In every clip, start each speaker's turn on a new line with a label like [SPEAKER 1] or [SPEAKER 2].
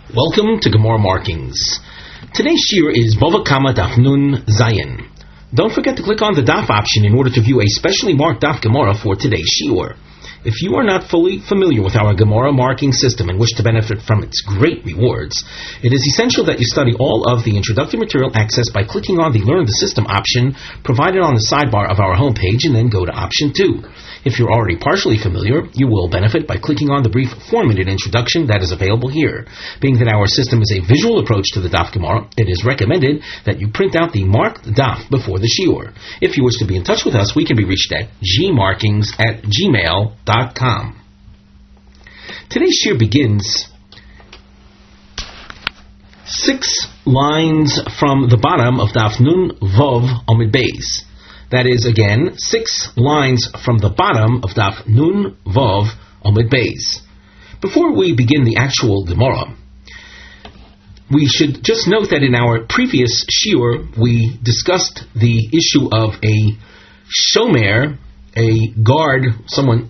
[SPEAKER 1] Welcome to Gemara Markings. Today's shiur is Bava Kama Daf Nun Zayin. Don't forget to click on the Daf option in order to view a specially marked Daf Gemara for today's shiur. If you are not fully familiar with our Gemara marking system and wish to benefit from its great rewards, it is essential that you study all of the introductory material accessed by clicking on the Learn the System option provided on the sidebar of our homepage and then go to option 2. If you're already partially familiar, you will benefit by clicking on the brief 4-minute introduction that is available here. Being that our system is a visual approach to the Daf Gemara, it is recommended that you print out the marked Daf before the shiur. If you wish to be in touch with us, we can be reached at gmarkings@gmail.com. Today's shiur begins 6 lines from the bottom of Daf Nun Vov Amud Beis. That is, again, 6 lines from the bottom of Daf Nun Vov Amud Beis. Before we begin the actual Gemara, we should just note that in our previous shiur, we discussed the issue of a shomer, a guard, someone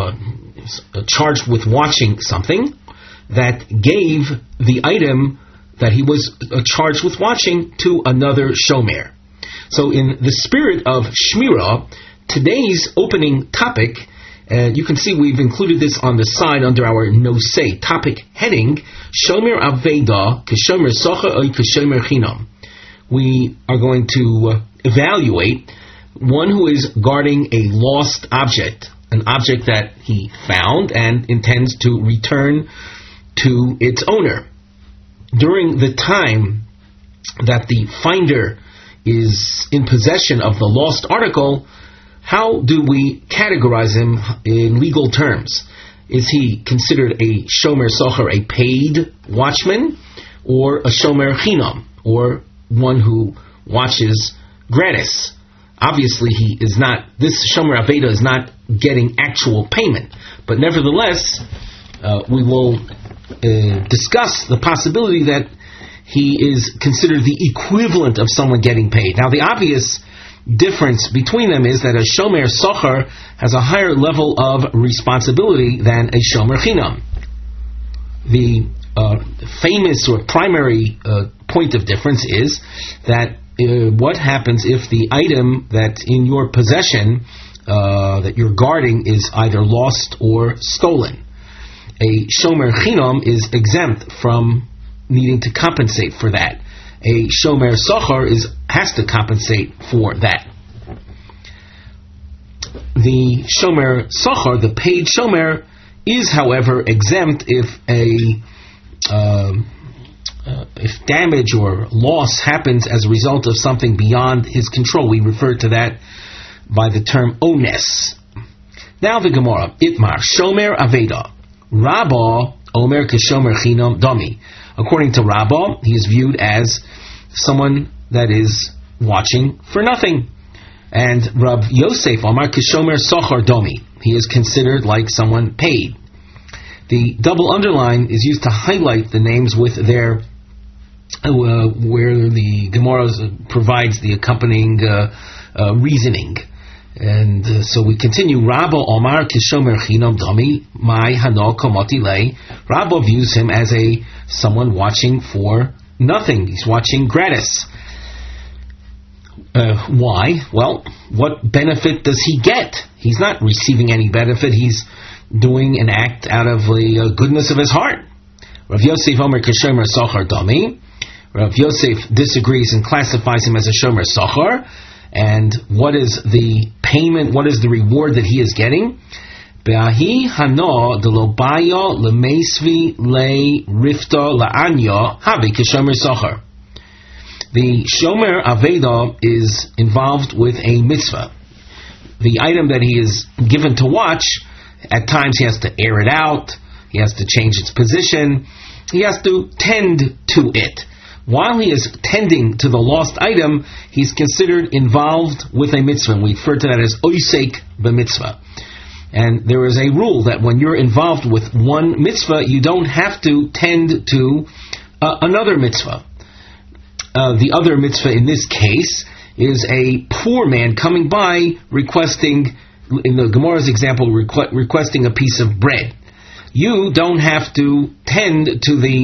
[SPEAKER 1] charged with watching something, that gave the item that he was charged with watching to another shomer. So in the spirit of Shmirah, today's opening topic, you can see we've included this on the side under our Nosei topic heading, Shomer Aveda Keshomer Socha Oy Keshomer Chinam. We are going to evaluate one who is guarding a lost object, an object that he found and intends to return to its owner. During the time that the finder is in possession of the lost article, how do we categorize him in legal terms? Is he considered a shomer socher, a paid watchman, or a shomer chinam, or one who watches gratis? Obviously, he is not. This shomer aveda is not getting actual payment, but nevertheless, we will discuss the possibility that he is considered the equivalent of someone getting paid. Now, the obvious difference between them is that a shomer socher has a higher level of responsibility than a shomer chinam. The famous or primary point of difference is that what happens if the item that's in your possession, that you're guarding, is either lost or stolen. A shomer chinam is exempt from needing to compensate for that. A shomer socher has to compensate for that. The shomer socher, the paid shomer, is, however, exempt if if damage or loss happens as a result of something beyond his control. We refer to that by the term ones. Now the Gemara, Itmar, shomer aveda, Rabba omer keshomer chinam dami. According to Rabbah, he is viewed as someone that is watching for nothing. And Rav Yosef Amar Kishomer Sochar Domi. He is considered like someone paid. The double underline is used to highlight the names with their, where the Gemara provides the accompanying reasoning. And so we continue. Rabba Omar Kishomer Chinam Dami Mai Hano Komoti Lei. Rabba views him as someone watching for nothing. He's watching gratis. Why? Well, what benefit does he get? He's not receiving any benefit. He's doing an act out of the goodness of his heart. Rav Yosef Omer Kishomer Sochar Dami. Rav Yosef disagrees and classifies him as a shomer sochar. And what is the payment, what is the reward that he is getting? Be'ahi hano delobaya lemeisvi le rifta la'anya havi keshomer socher. The shomer aveda is involved with a mitzvah. The item that he is given to watch, at times he has to air it out, he has to change its position, he has to tend to it. While he is tending to the lost item, he's considered involved with a mitzvah. We refer to that as oisek b'mitzvah. And there is a rule that when you're involved with one mitzvah, you don't have to tend to another mitzvah. The other mitzvah in this case is a poor man coming by requesting, in the Gemara's example, requesting a piece of bread. You don't have to tend to the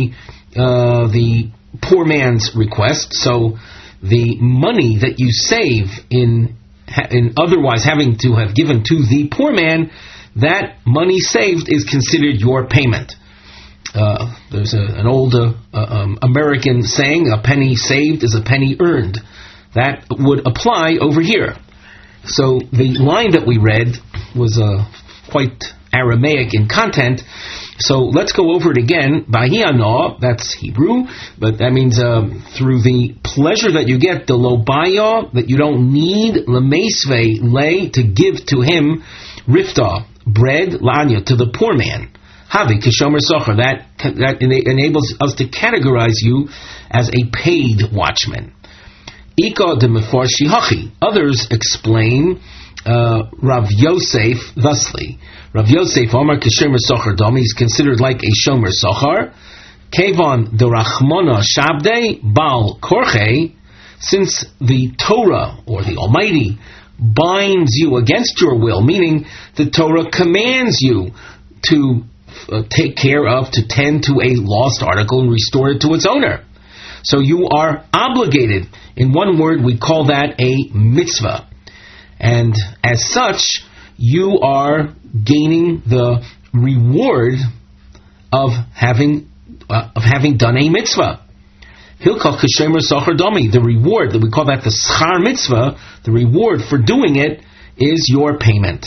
[SPEAKER 1] the poor man's request. So the money that you save in otherwise having to have given to the poor man, that money saved is considered your payment. There's an old American saying, a penny saved is a penny earned. That would apply over here. So the line that we read was quite Aramaic in content. So let's go over it again. Bahiyana, that's Hebrew, but that means through the pleasure that you get, the lobaya, that you don't need lemeisve lay to give to him, rifta, bread, lanya, to the poor man. Havi kishomer socher, that enables us to categorize you as a paid watchman. Ika de mefarshi hachi. Others explain Rav Yosef thusly. Rav Yosef Omar kishomer socher dami is considered like a shomer socher. Kevon de rachmona shabde bal korche, since the Torah or the Almighty binds you against your will, meaning the Torah commands you to take care of, to tend to a lost article and restore it to its owner. So you are obligated. In one word, we call that a mitzvah. And as such, you are gaining the reward of having done a mitzvah. Hilkach Kishemer Socher Domi, the reward, that we call that the schar mitzvah, the reward for doing it is your payment.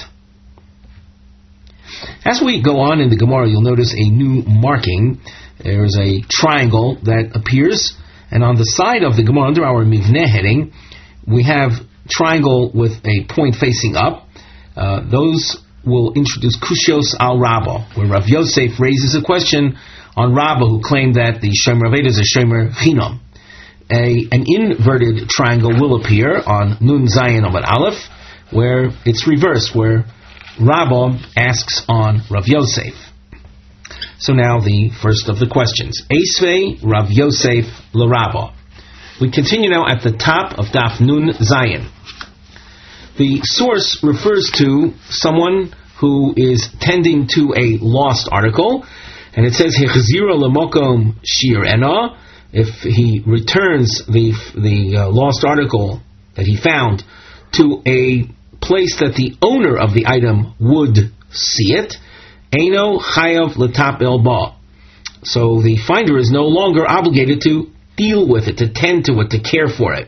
[SPEAKER 1] As we go on in the Gemara, you'll notice a new marking. There's a triangle that appears, and on the side of the Gemara, under our Mivneh heading, we have triangle with a point facing up. Those will introduce Kushios al Rabba, where Rav Yosef raises a question on Rabba, who claimed that the Shomer Aveda is a Shomer Chinam. An inverted triangle will appear on Nun Zayin Amud Aleph, where it's reversed, where Rabba asks on Rav Yosef. So now the first of the questions. Esvei Rav Yosef LaRabba. We continue now at the top of Daf Nun Zayin. The source refers to someone who is tending to a lost article, and it says Hechzira Lamokom Shir Ena. If he returns the lost article that he found to a place that the owner of the item would see it, Eino Chayav Latap El Ba. So the finder is no longer obligated to deal with it, to tend to it, to care for it.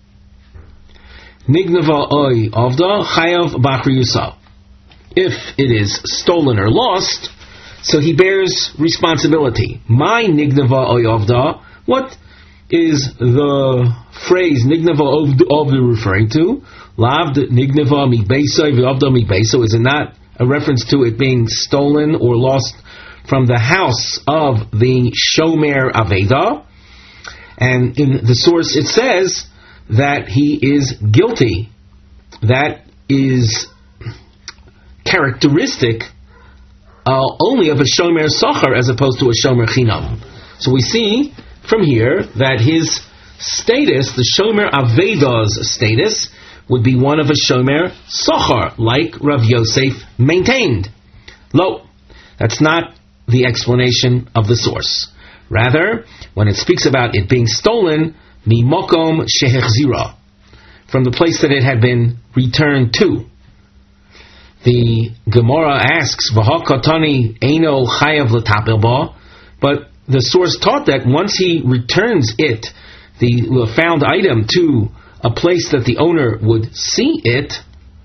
[SPEAKER 1] Nignava Oy Avda Chayav Bachri Yusa. If it is stolen or lost, so he bears responsibility. My Nignava Oy Avda, what is the phrase Nignava Avda referring to? Lavd Nignava Mi Beisa Avda Mi Beisa. Is it not a reference to it being stolen or lost from the house of the Shomer Aveda? And in the source it says that he is guilty. That is characteristic only of a Shomer Socher as opposed to a Shomer Chinam. So we see from here that his status, the Shomer Aveda's status, would be one of a Shomer Socher, like Rav Yosef maintained. Lo, that's not the explanation of the source. Rather, when it speaks about it being stolen, mimokom shehechzira, from the place that it had been returned to. The Gemara asks, V'hakatani eino chayav l'tapel ba, but the source taught that once he returns it, the found item, to a place that the owner would see it,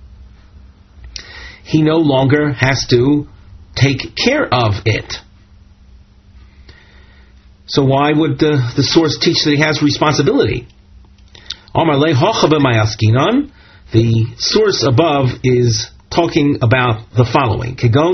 [SPEAKER 1] he no longer has to take care of it. So why would the source teach that he has responsibility? The source above is talking about the following.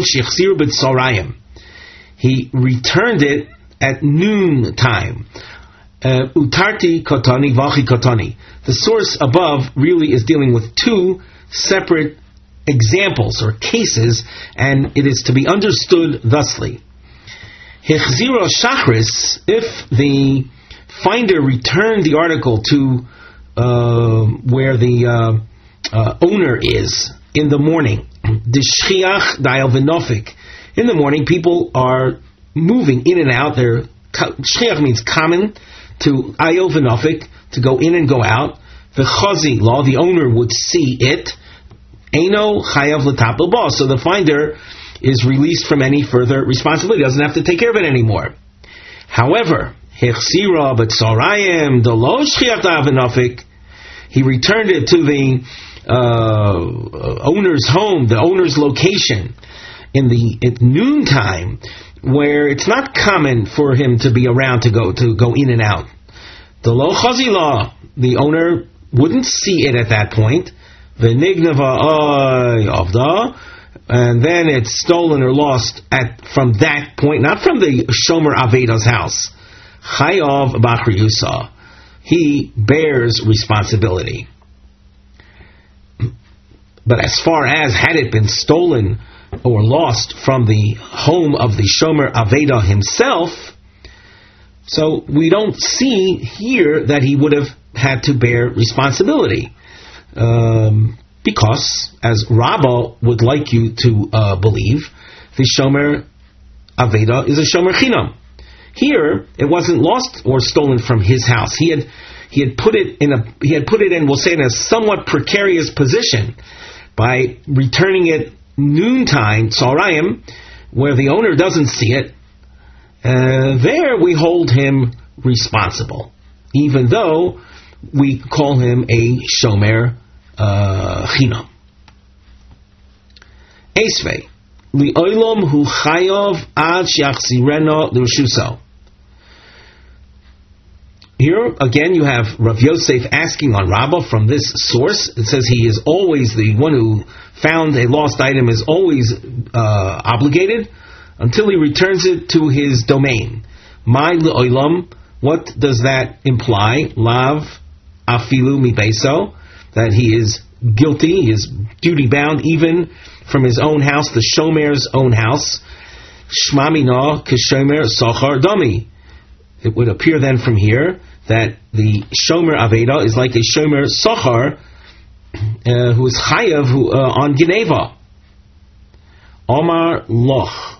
[SPEAKER 1] He returned it at noon time. Utarti kotani vachi kotani. The source above really is dealing with two separate examples or cases, and it is to be understood thusly. Hechziro shachris, if the finder returned the article to where the owner is in the morning, Deshchiach dial v'nofik. In the morning, people are moving in and out. They're shchiach means common to ayil v'nafik, to go in and go out. The chazi law, the owner would see it. Eino chayav l'tapel ba. So the finder is released from any further responsibility. Doesn't have to take care of it anymore. However, hechsira b'tzarayim delo shchiach v'nafik. He returned it to the owner's home, the owner's location, at noontime, where it's not common for him to be around to go in and out. The lo chazila, the owner wouldn't see it at that point. V'nignava avda, and then it's stolen or lost from that point, not from the shomer aveda's house. Chayav b'achri yusa. He bears responsibility. But as far as had it been stolen or lost from the home of the Shomer Aveda himself, so we don't see here that he would have had to bear responsibility. Because, as Rabbah would like you to believe, the Shomer Aveda is a Shomer Chinam. Here, it wasn't lost or stolen from his house. He had put it in we'll say, in a somewhat precarious position by returning it noontime, tzarayim, where the owner doesn't see it. There we hold him responsible, even though we call him a shomer chinam. Esvei li'olam hu chayav ad she'achzirena l'rushuso. Here, again, you have Rav Yosef asking on Rabbah from this source. It says he is always the one who found a lost item, is always obligated until he returns it to his domain. My le'olam, what does that imply? Lav afilu mi beso, that he is guilty, he is duty bound even from his own house, the shomer's own house. Shma mina kishomer sachar dami. It would appear then from here that the Shomer Aveda is like a Shomer Sochar who is Chayav on Geneva. Omar Loch.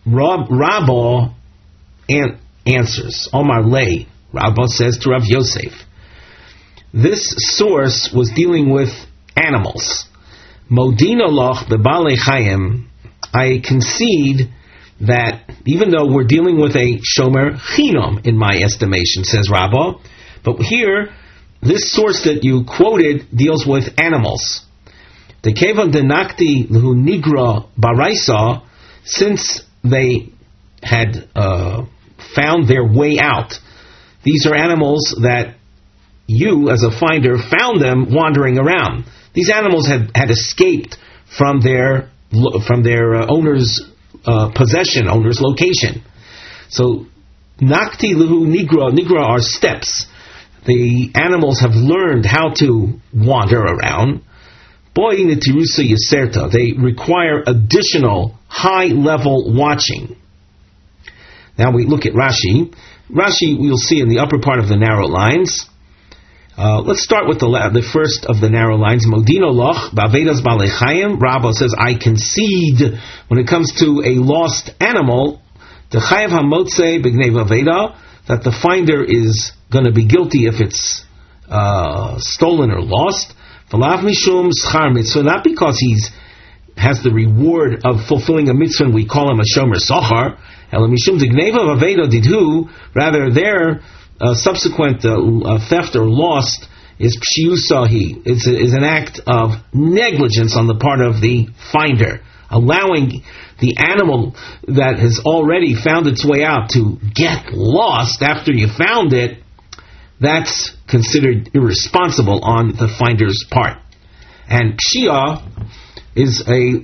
[SPEAKER 1] Rabbah answers. Omar Lei. Rabbah says to Rav Yosef. This source was dealing with animals. Modina Loch Bebale Chayim. I concede that even though we're dealing with a shomer chinam, in my estimation, says Rabbah, but here, this source that you quoted deals with animals. The kevan denakti lehu nigra baraisa, since they had found their way out, these are animals that you, as a finder, found them wandering around. These animals had escaped from their owner's possession, owner's location. So, nakti luhu nigra are steps. The animals have learned how to wander around. Boi nitirusa yaserta. They require additional high-level watching. Now we look at Rashi. Rashi, we'll see in the upper part of the narrow lines. Let's start with the first of the narrow lines. Modino loch, ba'avedas ba'alechayim. Rabbah says, I concede when it comes to a lost animal, the chayav hamotze b'gnei aveda, that the finder is going to be guilty if it's stolen or lost. V'lav mishum schar mitzvah, not because has the reward of fulfilling a mitzvah and we call him a shomer sochar. Ela mishum d'gnei aveda didhu, rather their subsequent theft or lost is pshiusahi. Is an act of negligence on the part of the finder, allowing the animal that has already found its way out to get lost after you found it. That's considered irresponsible on the finder's part. And pshia is a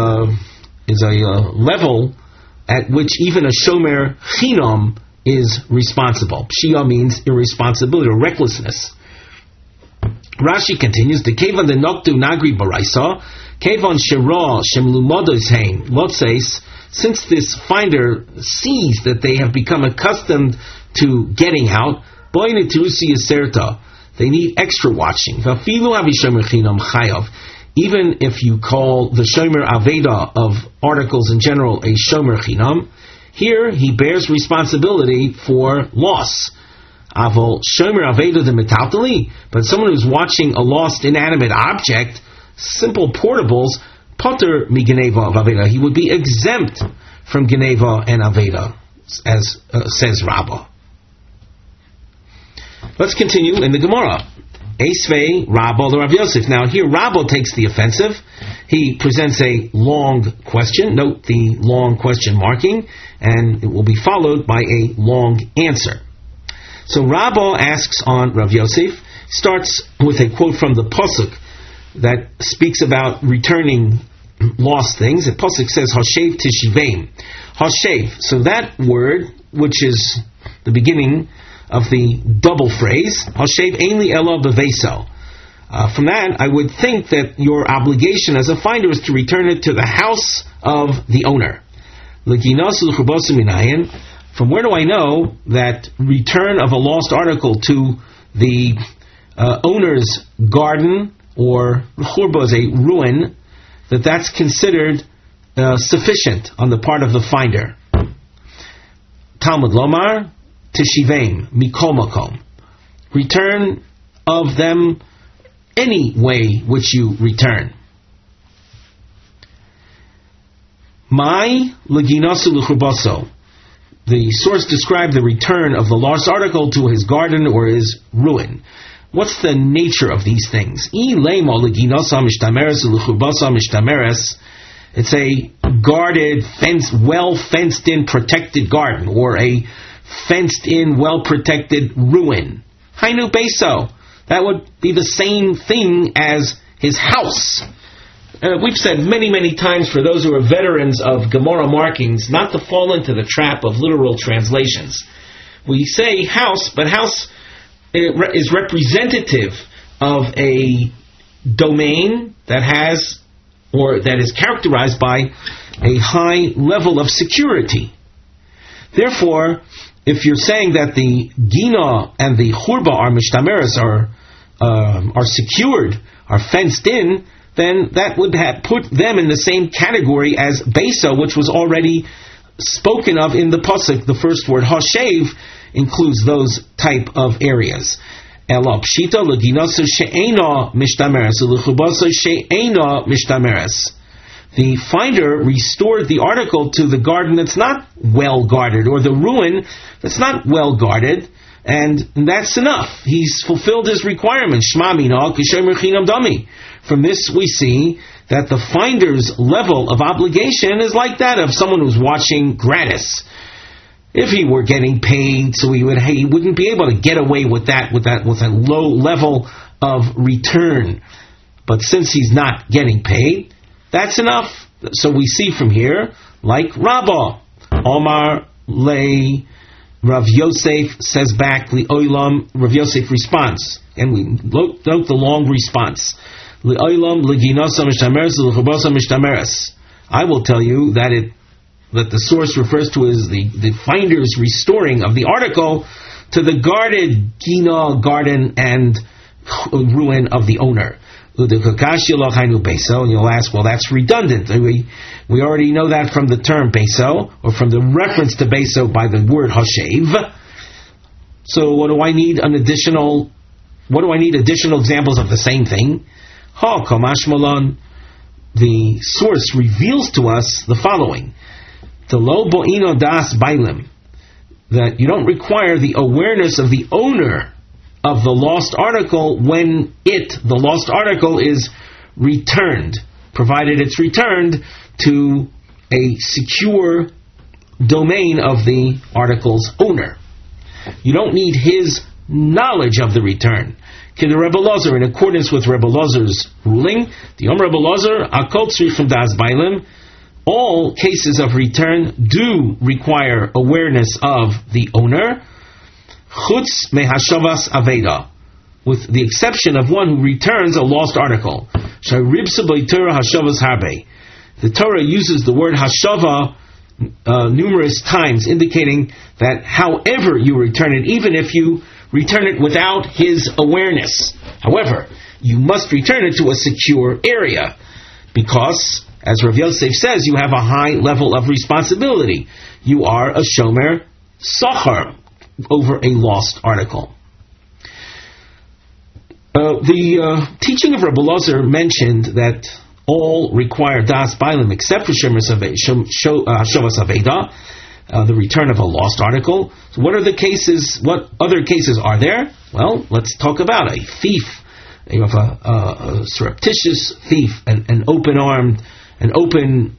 [SPEAKER 1] level at which even a shomer chinam is responsible. Pshia means irresponsibility or recklessness. Rashi continues, the kevan de noktu nagri baraisa, kevan shera shemlumodos hein lotseis, since this finder sees that they have become accustomed to getting out, boine tirusi yaserta, they need extra watching. Vafilu havi shomer chinam chayav, even if you call the shomer aveda of articles in general a shomer chinam, Here, he bears responsibility for loss. Avol shomer aveda de metaltali, but someone who's watching a lost inanimate object, simple portables, potter mi geneva of aveda, he would be exempt from geneva and aveda, as says Rabbah. Let's continue in the Gemara. Esvei Rabbah the Rav Yosef. Now here Rabbah takes the offensive. He presents a long question. Note the long question marking, and it will be followed by a long answer. So Rabbah asks on Rav Yosef, starts with a quote from the Pasuk that speaks about returning lost things. The Pasuk says, Hashev Tishiveim. Hashev. So that word, which is the beginning of the double phrase, Hashev Einli Ela Beveso. From that, I would think that your obligation as a finder is to return it to the house of the owner. From where do I know that return of a lost article to the owner's garden, or churba is a ruin, that's considered sufficient on the part of the finder? Talmud Lomar, Tishiveim, Mikol Makom. Return of them any way which you return. Mai Leginasu Luchubaso. The source described the return of the lost article to his garden or his ruin. What's the nature of these things? It's a guarded, well fenced in, protected garden, or a fenced in, well protected ruin. Hainu Beso. That would be the same thing as his house. We've said many, many times, for those who are veterans of Gemara markings, not to fall into the trap of literal translations. We say house, but house is representative of a domain that has, or that is characterized by, a high level of security. Therefore, if you're saying that the Gina and the Churba are mishtameres, are secured, are fenced in, then that would have put them in the same category as Beso, which was already spoken of in the Pasuk. The first word, Hashev, includes those type of areas. The finder restored the article to the garden that's not well guarded, or the ruin that's not well guarded, and that's enough. He's fulfilled his requirement. From this we see that the finder's level of obligation is like that of someone who's watching gratis. If he were getting paid, so he wouldn't be able to get away with that with a low level of return. But since he's not getting paid, that's enough. So we see from here, like Rabbah, Omar Lei Rav Yosef says back, Li'olam, Rav Yosef responds, and we note the long response. Li'olam Li'ginasa Mishtameres Li'chubasa Mishtameres. I will tell you that the source refers to as the finder's restoring of the article to the guarded Gina, garden, and ruin of the owner. And you'll ask, well, that's redundant. We already know that from the term Beso, or from the reference to Beso by the word Hashev. So what do I need additional examples of the same thing? The source reveals to us the following. That you don't require the awareness of the owner of the lost article when the lost article is returned, provided it's returned to a secure domain of the article's owner. You don't need his knowledge of the return. Kid Rebbe Lozer, in accordance with Rebbe Lozer's ruling, the Rebbe Lozer, Akol Tzrifim Das Bailim, all cases of return do require awareness of the owner, Chutz mehashavas aveda, with the exception of one who returns a lost article. Shayribsa b'Torah hashavas harbe. The Torah uses the word hashava numerous times, indicating that however you return it, even if you return it without his awareness. However, you must return it to a secure area, because, as Rav Yosef says, you have a high level of responsibility. you are a shomer sachar over a lost article. The teaching of Rabbi Elazar mentioned that all require das bailim except for Shavas Aveda, the return of a lost article. So what are the cases? What other cases are there? Well, let's talk about a thief. You have a surreptitious thief, an open-armed, an open,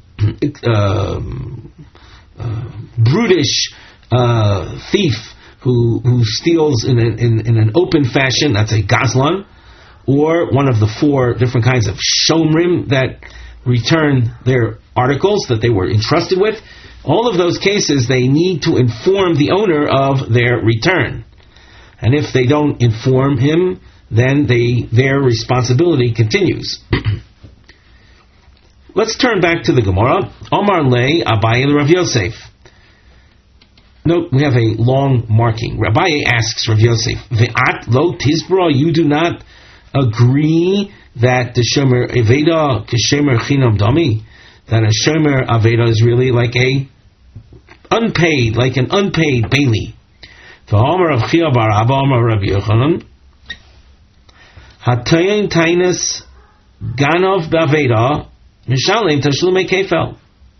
[SPEAKER 1] brutish thief who steals in an open fashion. That's a gazlan, or one of the 4 different kinds of shomrim that return their articles that they were entrusted with. All of those cases, they need to inform the owner of their return, and if they don't inform him, then their responsibility continues. Let's turn back to the Gemara. Omar Le Abaye Rav Yosef. Note, we have a long marking. Rabbi asks Rav Yosef, Ve'at lo tizbra, you do not agree that the Shomer Aveda Keshemer Chinam Dami, that a Shomer Aveda is really like an unpaid Bailey. V'Amar Rav Chia bar Abba Amar Rav Yochanan, Hatayin Tainus Ganov Baveda Mishalim Tashlume Kefel.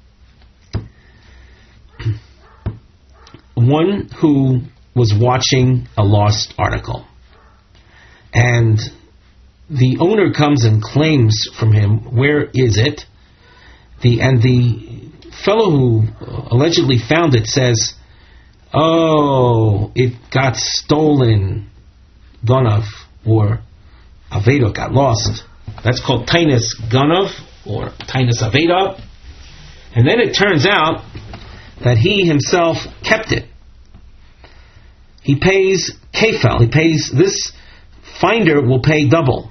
[SPEAKER 1] One who was watching a lost article, and the owner comes and claims from him, where is it? And the fellow who allegedly found it says, oh, it got stolen, Ganav, or Aveda got lost. That's called Tainus Ganav, or Tainus Aveda. And then it turns out that he himself kept it. He pays kefel. He pays, this finder will pay double.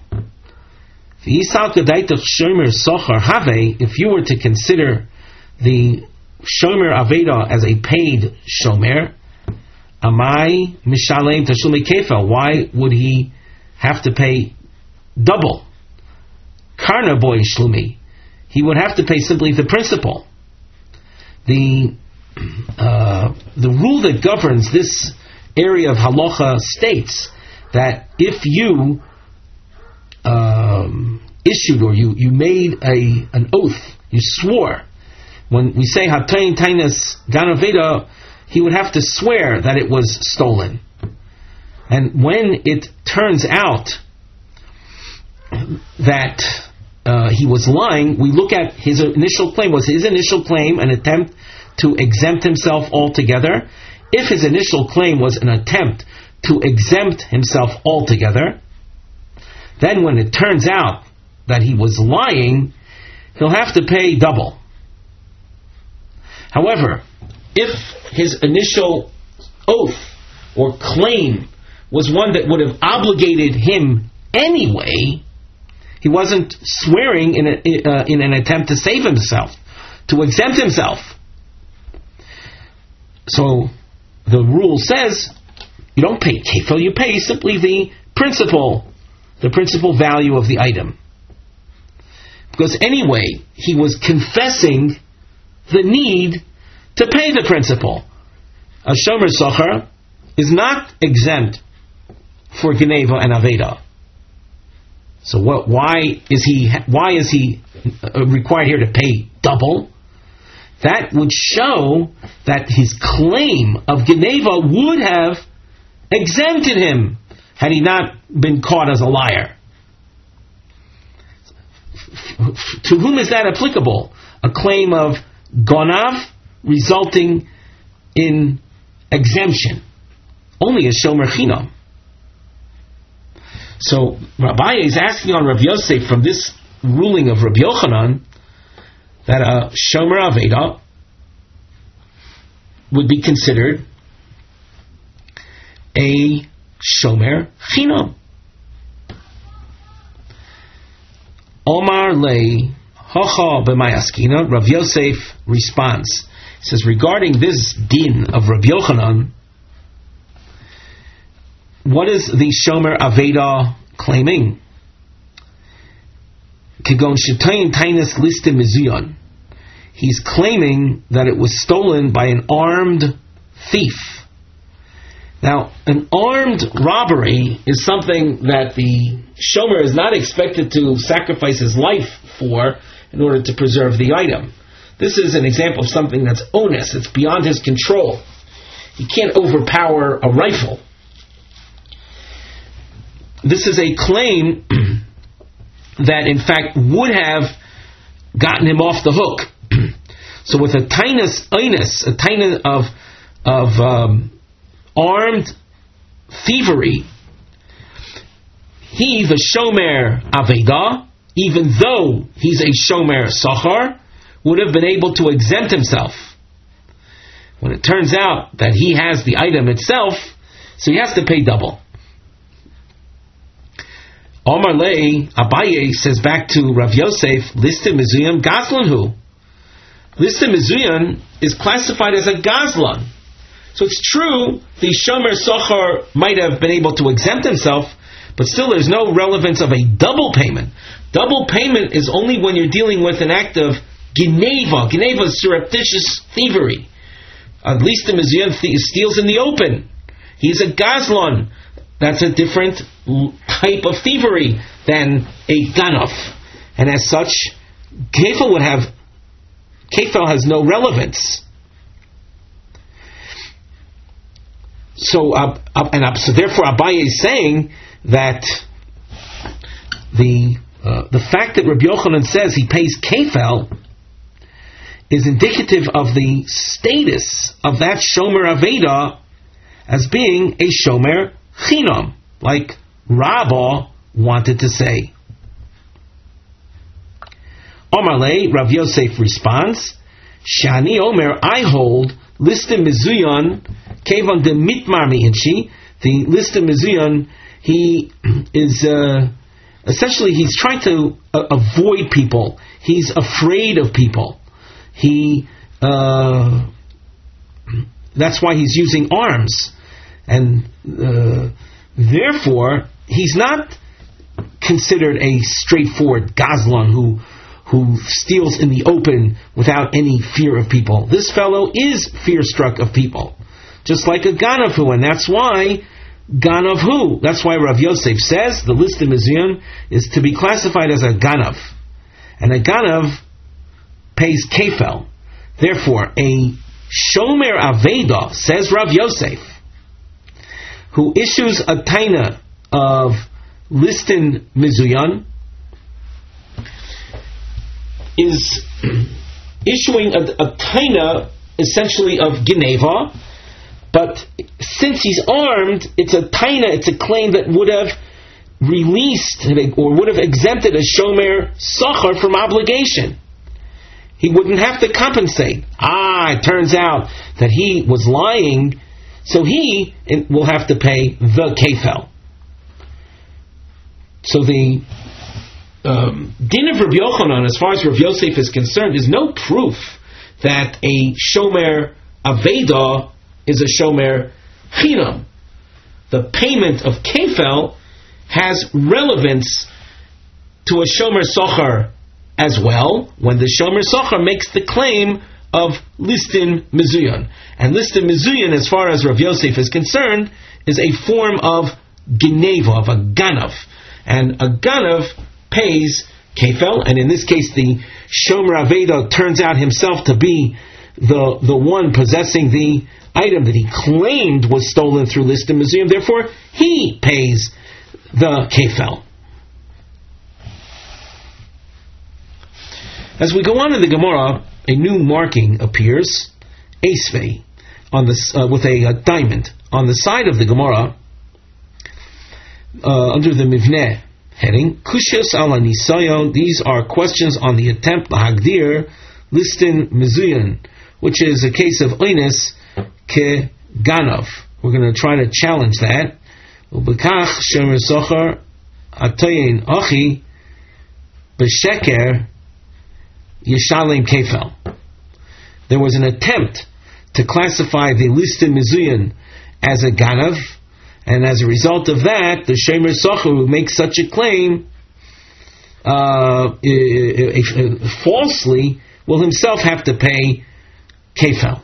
[SPEAKER 1] If you were to consider the shomer aveda as a paid shomer, amai mishalem tashlumi kefel, why would he have to pay double? Karna boy shlumi, he would have to pay simply the principal. The rule that governs this area of halacha states that if you issued, or you made an oath, you swore, when we say hatayin tainas ganaveda, he would have to swear that it was stolen. And when it turns out that he was lying, we look at his initial claim. Was his initial claim an attempt to exempt himself altogether? If his initial claim was an attempt to exempt himself altogether, then when it turns out that he was lying, he'll have to pay double. However, if his initial oath or claim was one that would have obligated him anyway, he wasn't swearing in an attempt to save himself, to exempt himself. So the rule says you don't pay kefil, you pay simply the principal value of the item. Because anyway, he was confessing the need to pay the principal. A shomer socher is not exempt for Geneva and Aveda. So why is he required here to pay double? That would show that his claim of Geneva would have exempted him had he not been caught as a liar. To whom is that applicable? A claim of Gonav resulting in exemption. Only a Shomer Chinam. So Rabbi is asking on Rav Yosef from this ruling of Rabbi Yochanan that a Shomer Aveda would be considered a Shomer Chinam. Omar Le Hacha b'mayaskina. Rav Yosef responds. He says, regarding this din of Rabbi Yochanan, what is the Shomer Aveda claiming? Kigon shetayin tainas listim mizuyon. he's claiming that it was stolen by an armed thief. Now, an armed robbery is something that the shomer is not expected to sacrifice his life for in order to preserve the item. This is an example of something that's onus, it's beyond his control. He can't overpower a rifle. This is a claim that in fact would have gotten him off the hook. So with a tainus onus, a taina of armed thievery, he, the shomer aveda, even though he's a shomer sachar, would have been able to exempt himself. When it turns out that he has the item itself, so he has to pay double. Omar Lei, Abaye says back to Rav Yosef, Listim Mizuyam Gazlanhu. Listim Mizuyam is classified as a Gazlan. So it's true, the Shomer Sochar might have been able to exempt himself, but still there's no relevance of a double payment. Double payment is only when you're dealing with an act of Geneva. Geneva is surreptitious thievery. At least the Mizuyam steals in the open. He's a Gazlan. That's a different type of thievery than a ganaf. And as such, kefel has no relevance. So therefore Abaye is saying that the fact that Rabbi Yochanan says he pays kefel is indicative of the status of that shomer aveda as being a shomer chinam, like Rabbah wanted to say. Omar Lei, Rav Yosef responds, Shani Omer, I hold, listim mizuyon, kevan de mitmar mi'inchi, the listim mizuyon, he is, essentially he's trying to avoid people. He's afraid of people. That's why he's using arms. And therefore, he's not considered a straightforward Gazlan who steals in the open without any fear of people. This fellow is fear-struck of people, just like a Ganav, and that's why Ganav. That's why Rav Yosef says the list of Mizuyam is to be classified as a Ganav, and a Ganav pays kefel. Therefore, a Shomer Aveda, says Rav Yosef, who issues a taina of listin mizuyan, is issuing a taina essentially of Geneva, but since he's armed, it's a taina, it's a claim that would have released or would have exempted a shomer sachar from obligation. He wouldn't have to compensate. It turns out that he was lying, so he will have to pay the kefel. So the din of Rabbi Yochanan, as far as Rav Yosef is concerned, is no proof that a shomer aveda is a shomer chinam. The payment of kefel has relevance to a shomer sochar as well, when the shomer sochar makes the claim of listin mizuyan. And listin mizuyan, as far as Rav Yosef is concerned, is a form of geneva, of a ganav. And a ganav pays kefel, and in this case the shomer aveda turns out himself to be the one possessing the item that he claimed was stolen through listin mizuyan. Therefore, he pays the kefel. As we go on in the Gemara, a new marking appears, Esvei, on the with a diamond on the side of the Gemara, under the Mivneh heading, Kushos ala Nisayon. These are questions on the attempt lahagdir listin mizuyan, which is a case of oines ke ganav. We're going to try to challenge that. Ubekach shomer sochar atoyin achi b'sheker Yeshalem Kefel. There was an attempt to classify the listin mizuyan as a ganav, and as a result of that, the shomer sochar who makes such a claim falsely will himself have to pay kefel.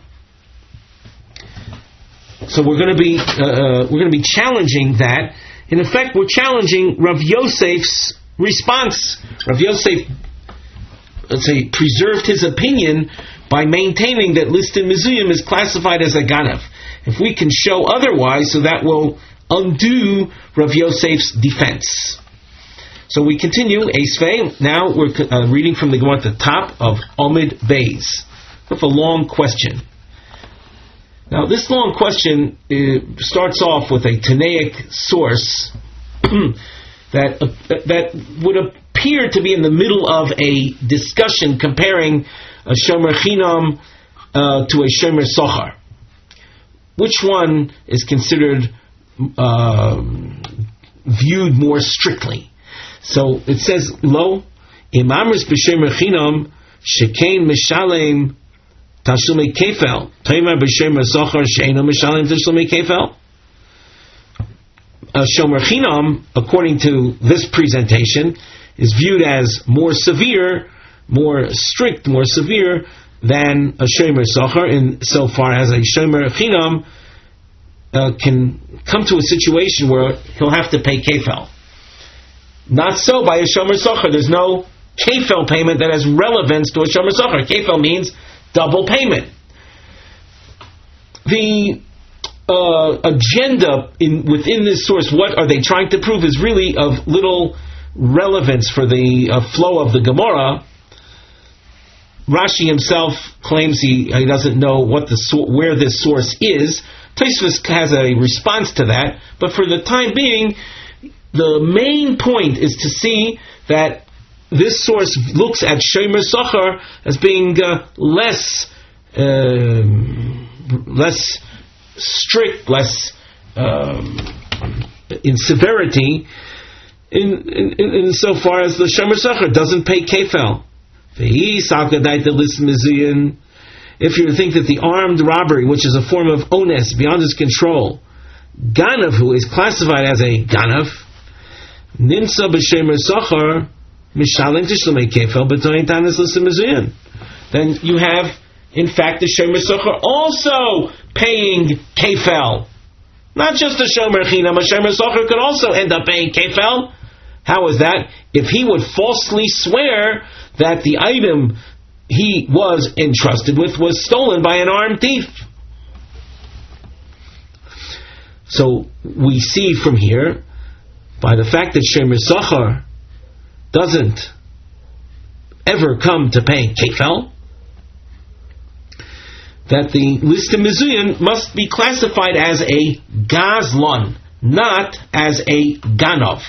[SPEAKER 1] So we're going to be challenging that. In effect, we're challenging Rav Yosef's response. Rav Yosef, let's say, preserved his opinion by maintaining that listed mezuyim is classified as a ganav. If we can show otherwise, so that will undo Rav Yosef's defense. So we continue, Eisvei. Now we're reading from the Gemara at the top of Omid Beis. With a long question. Now this long question starts off with a Tanaic source that would appear to be in the middle of a discussion comparing a Shomer Chinam to a Shomer Sochar. Which one is considered viewed more strictly? So it says, Lo, Imamris b'Shomer Chinam shekein mishalem tashlumei kefel, Taimar b'Shomer Sochar she'eino mishalem tashlumei kefel. Shomer Chinam, according to this presentation, is viewed as more severe, more strict, more severe than a Shomer Sochar, in so far as a Shomer Chinam can come to a situation where he'll have to pay kefel. Not so by a Shomer Sochar. There's no kefel payment that has relevance to a Shomer Sochar. Kefel means double payment. The agenda within this source, what are they trying to prove, is really of little relevance for the flow of the Gemara. Rashi himself claims he doesn't know where this source is. Tosfos has a response to that, but for the time being, the main point is to see that this source looks at Shomer Sochar as being less strict, less in severity, in so far as the Shomer Sochar doesn't pay kefel. If you think that the armed robbery, which is a form of ones beyond his control, ganav, who is classified as a ganav, nimsa b'Shomer Sochar mishalem tishlumei kefel b'toyin tanis listed mezuyim, then you have, in fact, the Shomer Sochar also paying kefel. Not just the Shomer Chinam, a Shomer Sochar could also end up paying kefel. How is that? If he would falsely swear that the item he was entrusted with was stolen by an armed thief. So we see from here, by the fact that Shomer Sochar doesn't ever come to pay kefel, that the list of mezuyim must be classified as a gazlon, not as a ganav.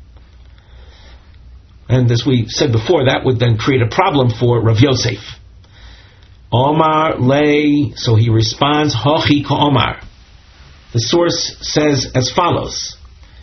[SPEAKER 1] And as we said before, that would then create a problem for Rav Yosef. Omar lei, so he responds, Hochi ka Omar. The source says as follows.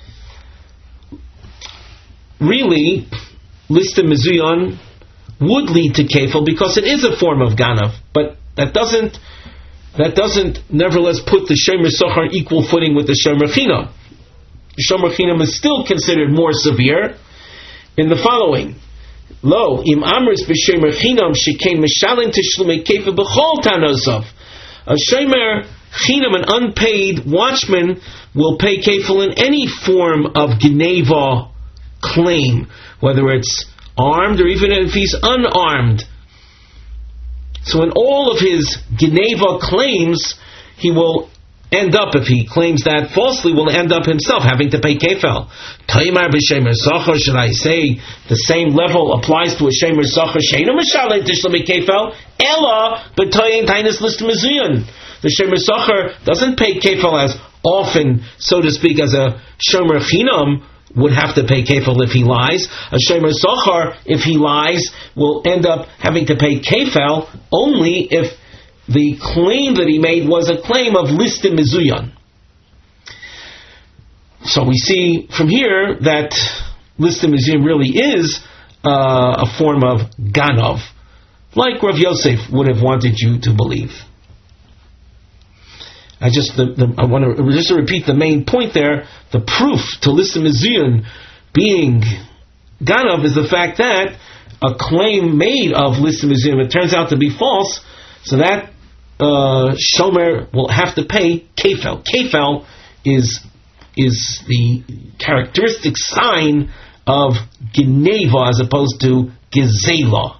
[SPEAKER 1] Really, list of mezuyim would lead to kefel because it is a form of ganav, but that doesn't nevertheless put the Shomer Sochar on equal footing with the Shomer Chinam. The Shomer Chinam is still considered more severe in the following: Lo, im amris b'Shomer Chinam shekein mishalem tishlumei kefel b'chol tanosav. A Shomer Chinam, an unpaid watchman, will pay kefel in any form of geneva claim, whether it's armed or even if he's unarmed. So in all of his geneva claims, he will end up, if he claims that falsely, will end up himself having to pay kefel. Taimar b'Shomer Sochar, should I say the same level applies to a Shomer Sochar she'eino mishalem tishlumei kefel ela b'toyin tainis list mezuyim. The Shomer Sochar doesn't pay kefel as often, so to speak, as a Shomer Chinam would have to pay kefel if he lies. A Shomer Sochar, if he lies, will end up having to pay kefel only if the claim that he made was a claim of listed mezuyim. So we see from here that listed mezuyim really is a form of ganav, like Rav Yosef would have wanted you to believe. I want to just repeat the main point there. The proof to listed mezuyim being ganav is the fact that a claim made of listim mizuyim, it turns out to be false, so that shomer will have to pay kefel. Kefel is the characteristic sign of geneva as opposed to gezela.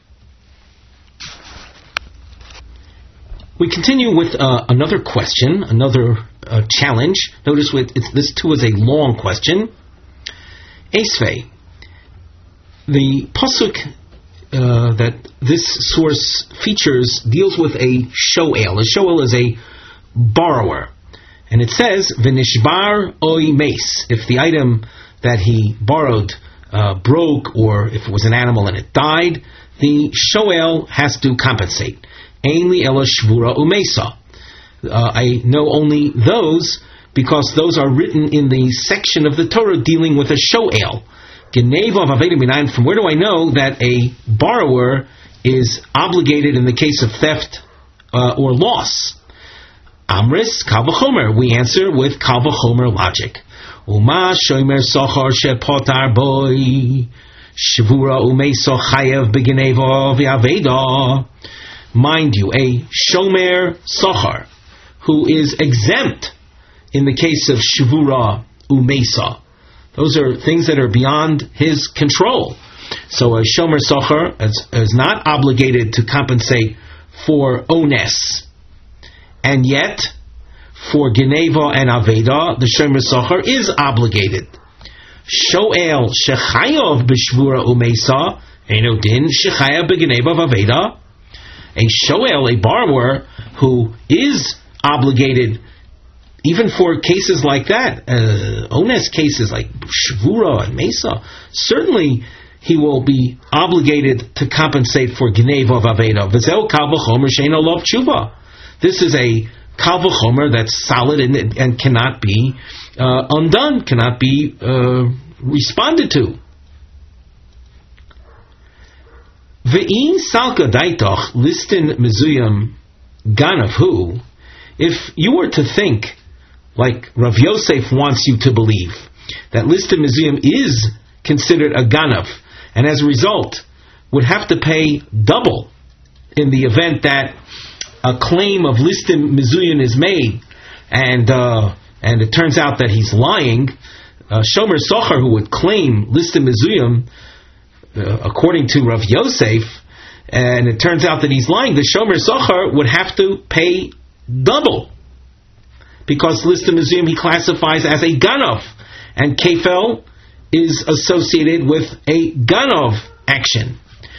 [SPEAKER 1] We continue with another question, another challenge. Notice this too is a long question. Esvei, the pasuk that this source features deals with a shoel. A shoel is a borrower, and it says v'nishbar oy meis. If the item that he borrowed broke, or if it was an animal and it died, the shoel has to compensate. Ainli ela shvura umeisa. I know only those because those are written in the section of the Torah dealing with a shoel. Geneva v'aveda minayin. From where do I know that a borrower is obligated in the case of theft or loss? Amris kal v'chomer. We answer with kal v'chomer logic. Uma shomer sochar shepotar boy shvura umeisa chayev b'geneva v'aveda. Mind you, a shomer sochar who is exempt in the case of shvura umeisa. Those are things that are beyond his control. So a shomer sochar is not obligated to compensate for ones, and yet for geneva and aveda, the shomer sochar is obligated. Shoel shechayav b'shvura umeisa eino din shechayav b'geneva v'aveda. A shoel, a borrower who is obligated, even for cases like that, ones cases like shvura and mesa, certainly he will be obligated to compensate for geneva of aveda. V'zeu kal v'chomer she'eino lav tshuva. This is a kal v'chomer that's solid and cannot be undone, cannot be responded to. Ve'in salka daitoch listin mezuyam ganav hu. If you were to think, like Rav Yosef wants you to believe, that listin mezuyam is considered a ganav, and as a result would have to pay double in the event that a claim of listin mezuyam is made, and it turns out that he's lying, shomer sochar who would claim listin mezuyam, according to Rav Yosef, and it turns out that he's lying, the shomer sochar would have to pay double, because listim mezuyim he classifies as a ganav, and kefel is associated with a ganav action.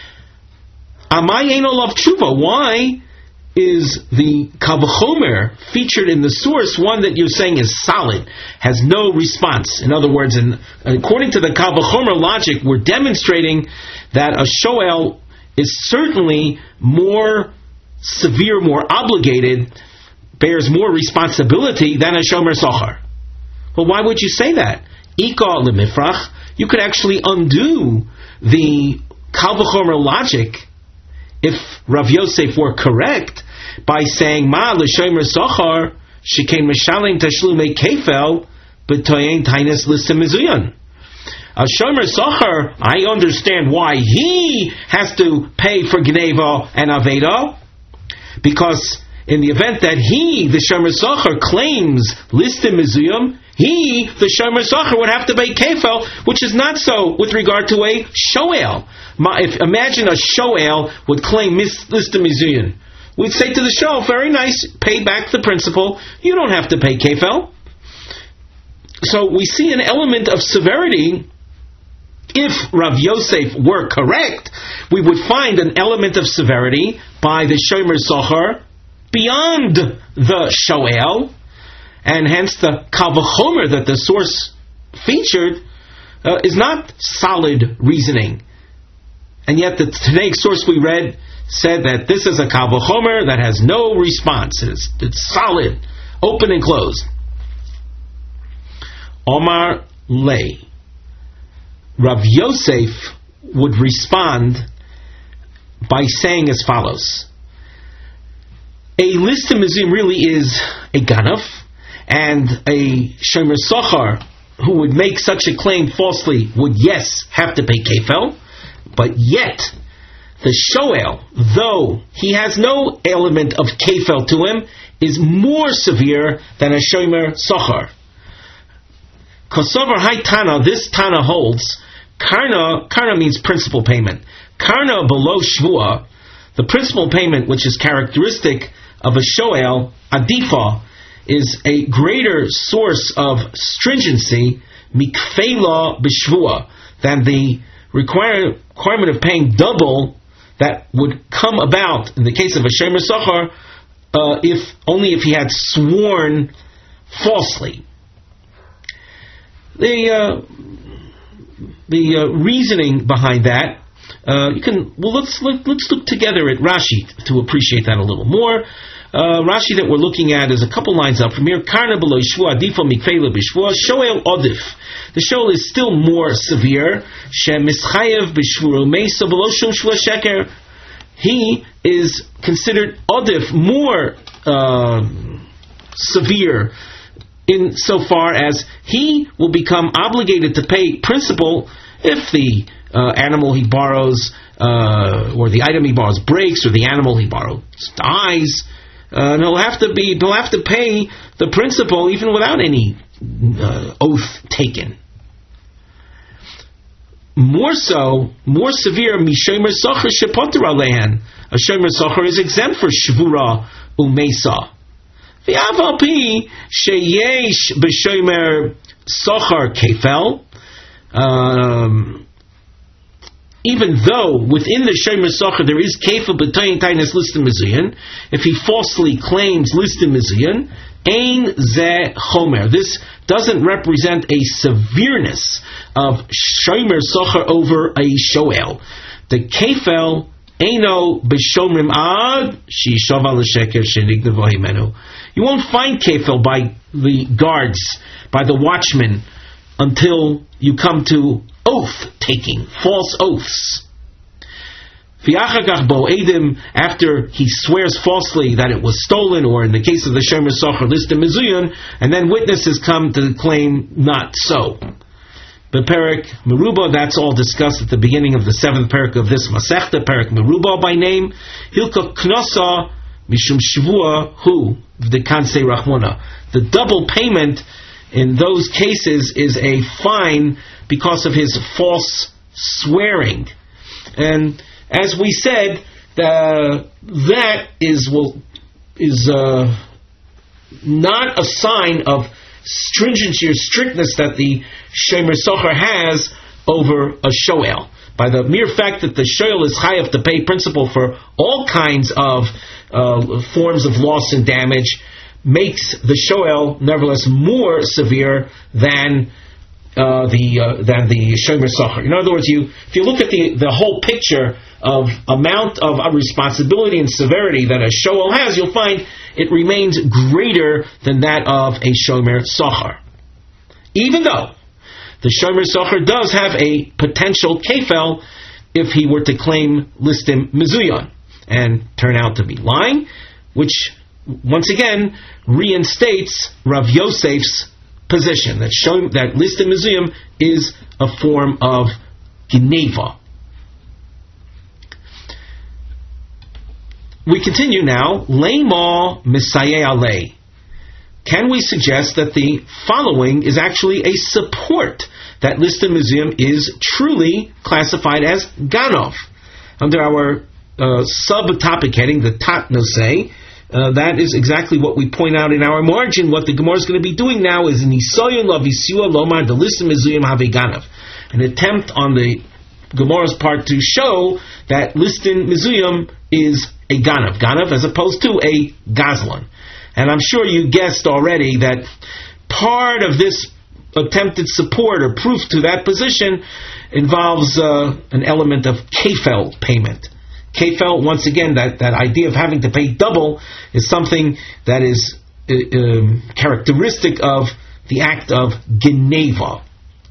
[SPEAKER 1] Amay eino lav tshuva. Why is the kal v'chomer featured in the source one that you're saying is solid, has no response? In other words, according to the kal v'chomer logic, we're demonstrating that a shoel is certainly more severe, more obligated, bears more responsibility than a shomer sochar. Well, why would you say that? Ika lemifrach. You could actually undo the kal v'chomer logic if Rav Yosef were correct by saying ma l'shomer sochar shekain mishalim tashlumei kefel b'toyen tainas listim mezuyan. A shomer sochar, I understand why he has to pay for geneva and aveda, because in the event that he, the shomer sochar, claims listim mezuyam, he, the shomer sochar, would have to pay kefel, which is not so with regard to a shoel. Imagine a shoel would claim listim mezuyam. We'd say to the shoel, very nice, pay back the principal, you don't have to pay kefel. So we see an element of severity. If Rav Yosef were correct, we would find an element of severity by the shomer sochar beyond the shoel, and hence the kal v'chomer that the source featured is not solid reasoning. And yet the Tanaic source we read said that this is a kal v'chomer that has no response. It's solid, open and closed. Omar Lei. Rav Yosef would respond by saying as follows: a listim mezuyim really is a ganav, and a shomer sochar who would make such a claim falsely would, yes, have to pay kefel. But yet, the shoel, though he has no element of kefel to him, is more severe than a shomer sochar. Kosover Hai Tana, this Tana holds, Karna means principal payment. Karna below Shvua, the principal payment which is characteristic of a shoel, adifa, is a greater source of stringency, mikfela b'shvua, than the requirement of paying double that would come about in the case of a shomer sochar, if he had sworn falsely. The reasoning behind that, let's look together at Rashi to appreciate that a little more. Rashi that we're looking at is a couple lines up from here. Karna below shvua adifo mikfela b'shvua shoel odif. The shoel is still more severe. Shemischayev b'shvuru meisa below shum shvua sheker. He is considered odif, more severe, in so far as he will become obligated to pay principal if the animal he borrows or the item he borrows breaks, or the animal he borrows dies. He'll have to pay the principal even without any oath taken. More severe, mishomer socher shepoter alehan. A shomer socher is exempt for shvura umesa. V'aval pi sheyesh b'shomer socher kefel. Even though within the shomer socher there is kefel b'toyin tainas listim mizuyan, if he falsely claims listim mizuyan, ein ze chomer. This doesn't represent a severeness of shomer socher over a shoel. The kefel eino b'shomrim ad shishava l'sheker shenignevo himenu. You won't find kefel by the guards, by the watchmen, until you come to oath-taking, false oaths. After he swears falsely that it was stolen, or in the case of the shomer socher, listim mizuyun, and then witnesses come to claim not so. The Perek Meruba, that's all discussed at the beginning of the 7th Perek of this Masechta, Perek Meruba by name. Hilka Knosa Mishum Shvua Hu V'Dekansei Rachmona. The double payment in those cases is a fine because of his false swearing. And as we said, that is not a sign of stringency or strictness that the shomer socher has over a shoel. By the mere fact that the shoel is chayav to pay principal for all kinds of forms of loss and damage, makes the shoel nevertheless more severe than the shomer socher. In other words, if you look at the whole picture of amount of responsibility and severity that a shoel has, you'll find it remains greater than that of a shomer socher. Even though the shomer socher does have a potential kefel if he were to claim listim mizuyon and turn out to be lying, which once again reinstates Rav Yosef's position that listim mizuyim is a form of gneva. We continue now. Leima misayeh alei. Can we suggest that the following is actually a support that listim mizuyim is truly classified as ganov? Under our sub-topic heading, the Tat Nosei, that is exactly what we point out in our margin. What the Gemara is going to be doing now is nisoyon lavisua lomar the listim mizuyim have ganov, an attempt on the Gemara's part to show that listim mizuyim is a ganav as opposed to a gazlan. And I'm sure you guessed already that part of this attempted support or proof to that position involves an element of kefel payment. Kefel, once again, that idea of having to pay double is something that is characteristic of the act of geneva.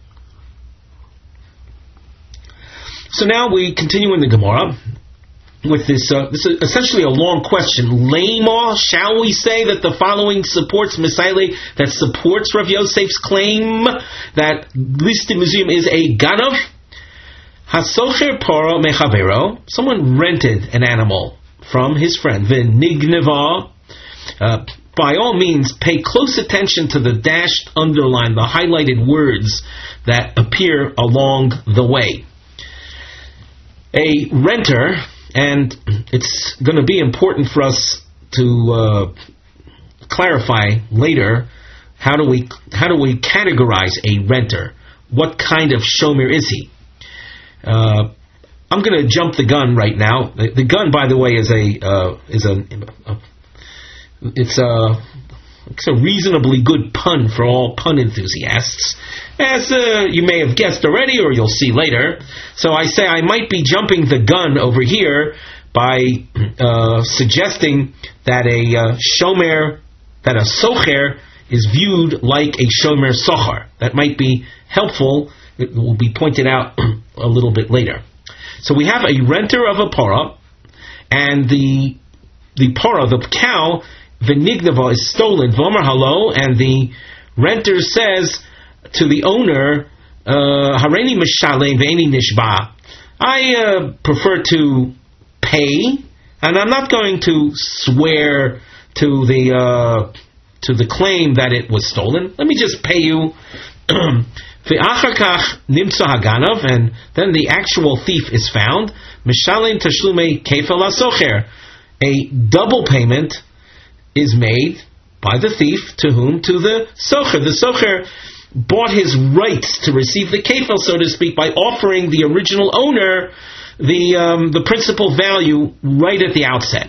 [SPEAKER 1] So now we continue in the Gemara with this is essentially a long question. Lema, shall we say that the following supports Misaile, that supports Rav Yosef's claim that listim mizuyim is a ganav? Hasocher poro mechavero. Someone rented an animal from his friend. V'nigneva. By all means, pay close attention to the dashed, underlined, the highlighted words that appear along the way. A renter, and it's going to be important for us to clarify later, how do we categorize a renter? What kind of shomer is he? I'm going to jump the gun right now. The gun, by the way, it's a reasonably good pun for all pun enthusiasts, as you may have guessed already, or you'll see later. So I say I might be jumping the gun over here by suggesting that a shomer, that a socher is viewed like a shomer sochar. That might be helpful. It will be pointed out a little bit later. So we have a renter of a parah, and the parah, the cow, v'nignava, is stolen. V'omer halo, and the renter says to the owner, Hareini mishalem ve'eni nishba. I prefer to pay, and I'm not going to swear to the claim that it was stolen. Let me just pay you. Ve'achar kach nimtza haganav, and then the actual thief is found. Mishalem tashlumei kefel hasocher. A double payment is made by the thief to whom? To the socher. The socher bought his rights to receive the kefel, so to speak, by offering the original owner the principal value right at the outset.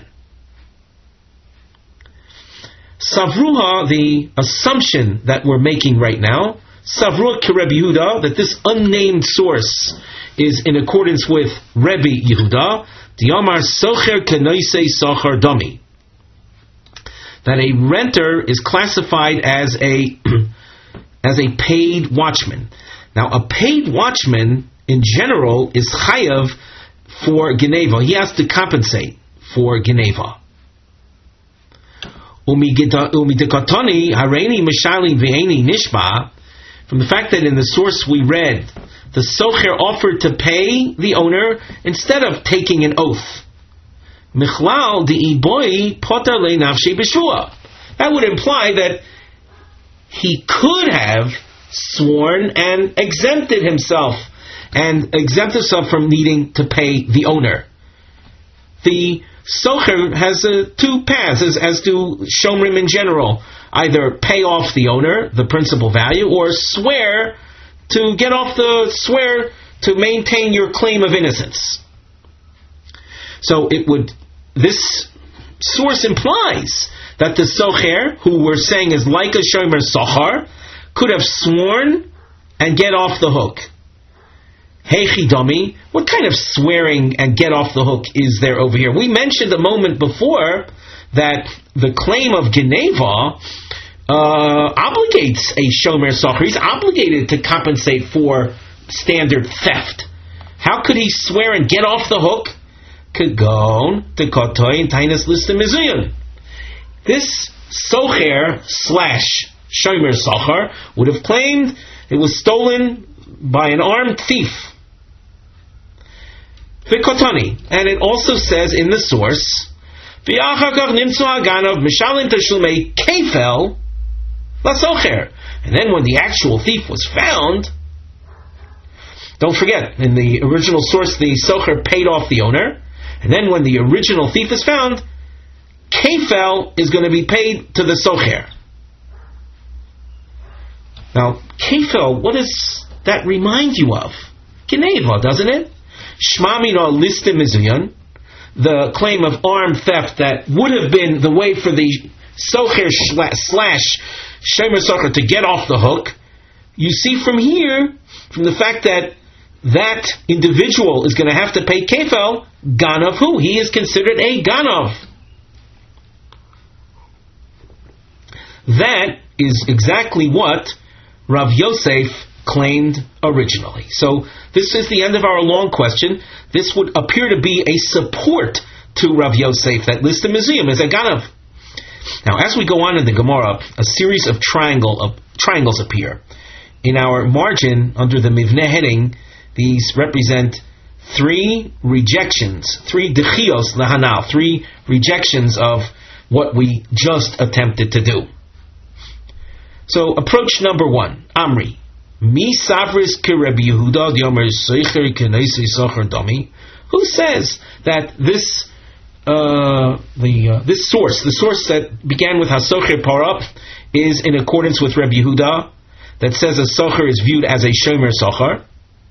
[SPEAKER 1] Savruha, the assumption that we're making right now, Savruha ki Rebbe Yehuda, that this unnamed source is in accordance with Rebbe Yehuda, Diamar socher kenoisei sochar dami, that a renter is classified as a paid watchman. Now, a paid watchman in general is chayav for geneva. He has to compensate for geneva. Umidekatoni hareini mishalim ve'eni nishba. From the fact that in the source we read, the socher offered to pay the owner instead of taking an oath. Michlal di'iboi potar le'nafshi b'shua. That would imply that he could have sworn and exempted himself from needing to pay the owner. The socher has two paths, as do shomrim in general. Either pay off the owner, the principal value, or swear to maintain your claim of innocence. So this source implies that the socher, who we're saying is like a shomer sochar, could have sworn and get off the hook. Hey chidami, what kind of swearing and get off the hook is there over here? We mentioned a moment before that the claim of Geneva obligates a shomer socher. He's obligated to compensate for standard theft. How could he swear and get off the hook? Kagon tekotoi tainas listim mizuyun. This socher / shomer socher would have claimed it was stolen by an armed thief. Vikotani, and it also says in the source, and then when the actual thief was found, don't forget, in the original source the socher paid off the owner, and then when the original thief is found, kefel is going to be paid to the socher. Now, kefel, what does that remind you of? Geneva, doesn't it? Shma mino listim mizuyan, the claim of armed theft that would have been the way for the socher / shomer socher to get off the hook. You see from here, from the fact that individual is going to have to pay kefel, ganav who? He is considered a ganav. That is exactly what Rav Yosef claimed originally. So this is the end of our long question. This would appear to be a support to Rav Yosef that listim mizuyim is a ganav. Now, as we go on in the Gemara, a series of triangles appear. In our margin, under the Mivneh heading, these represent 3 rejections, 3 dechios lahanal, 3 rejections of what we just attempted to do. So approach number 1, Amri. Mi savris ke Rabbi Yehuda d'yomer soicher k'neisei socher dami. Who says that this this source, the source that began with hasocher para, is in accordance with Rabbi Yehuda, that says a socher is viewed as a shomer socher?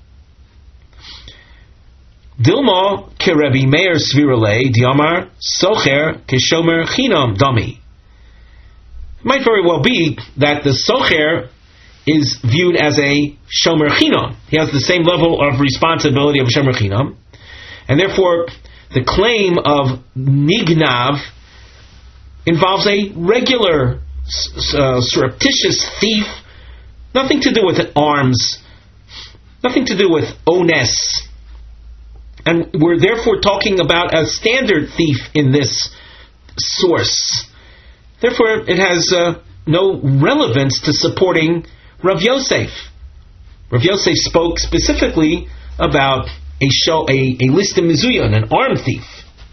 [SPEAKER 1] Dilma ke Rabbi Meir svirale d'yomer socher ke shomer chinam dami. It might very well be that the socher is viewed as a shomer chinam. He has the same level of responsibility of a shomer chinam, and therefore the claim of nignav involves a regular surreptitious thief, nothing to do with arms, nothing to do with ones, and we're therefore talking about a standard thief in this source. Therefore, it has no relevance to supporting Rav Yosef. Rav Yosef spoke specifically about a listim mizuyon, an armed thief.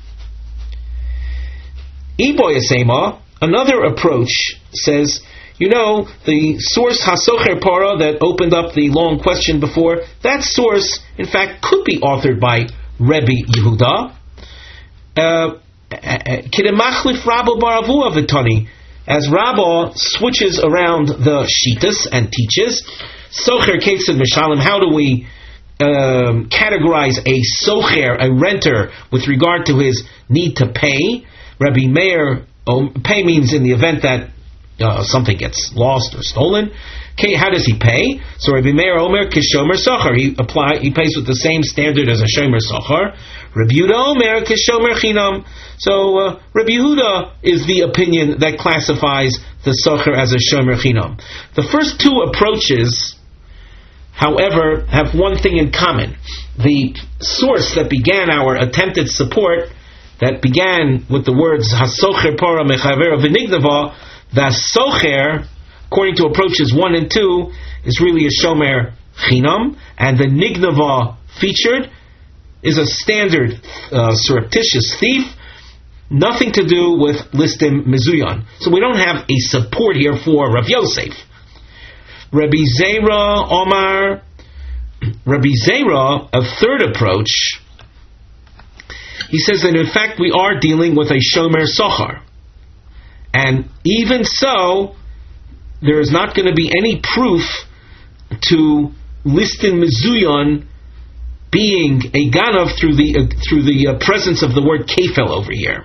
[SPEAKER 1] Iboyasema, another approach, says, the source hasocher para that opened up the long question before, that source, in fact, could be authored by Rebbe Yehuda. Kidemachlif Rabba Baravua Vitani, as Rabbah switches around the shitas and teaches, socher ketzad mishalim, how do we categorize a socher, a renter, with regard to his need to pay? Rabbi Meir, pay means in the event that something gets lost or stolen. How does he pay? So Rabbi Meir Omer kishomer socher. He pays with the same standard as a shomer socher. Rabbi Yehuda Omer kishomer chinam. So Rabbi Yehuda is the opinion that classifies the socher as a shomer chinam. The first 2 approaches, however, have one thing in common. The source that began our attempted support, that began with the words hasocher para mechaver v'nignava, the socher, according to approaches 1 and 2, is really a shomer chinam, and the nignava featured is a standard surreptitious thief, nothing to do with listim mizuyon. So we don't have a support here for Rav Yosef. Rabbi Zera Omar, Rabbi Zera, a third approach, he says that in fact we are dealing with a shomer socher, and even so, there is not going to be any proof to listim mizuyon being a ganav through the presence of the word kefel over here.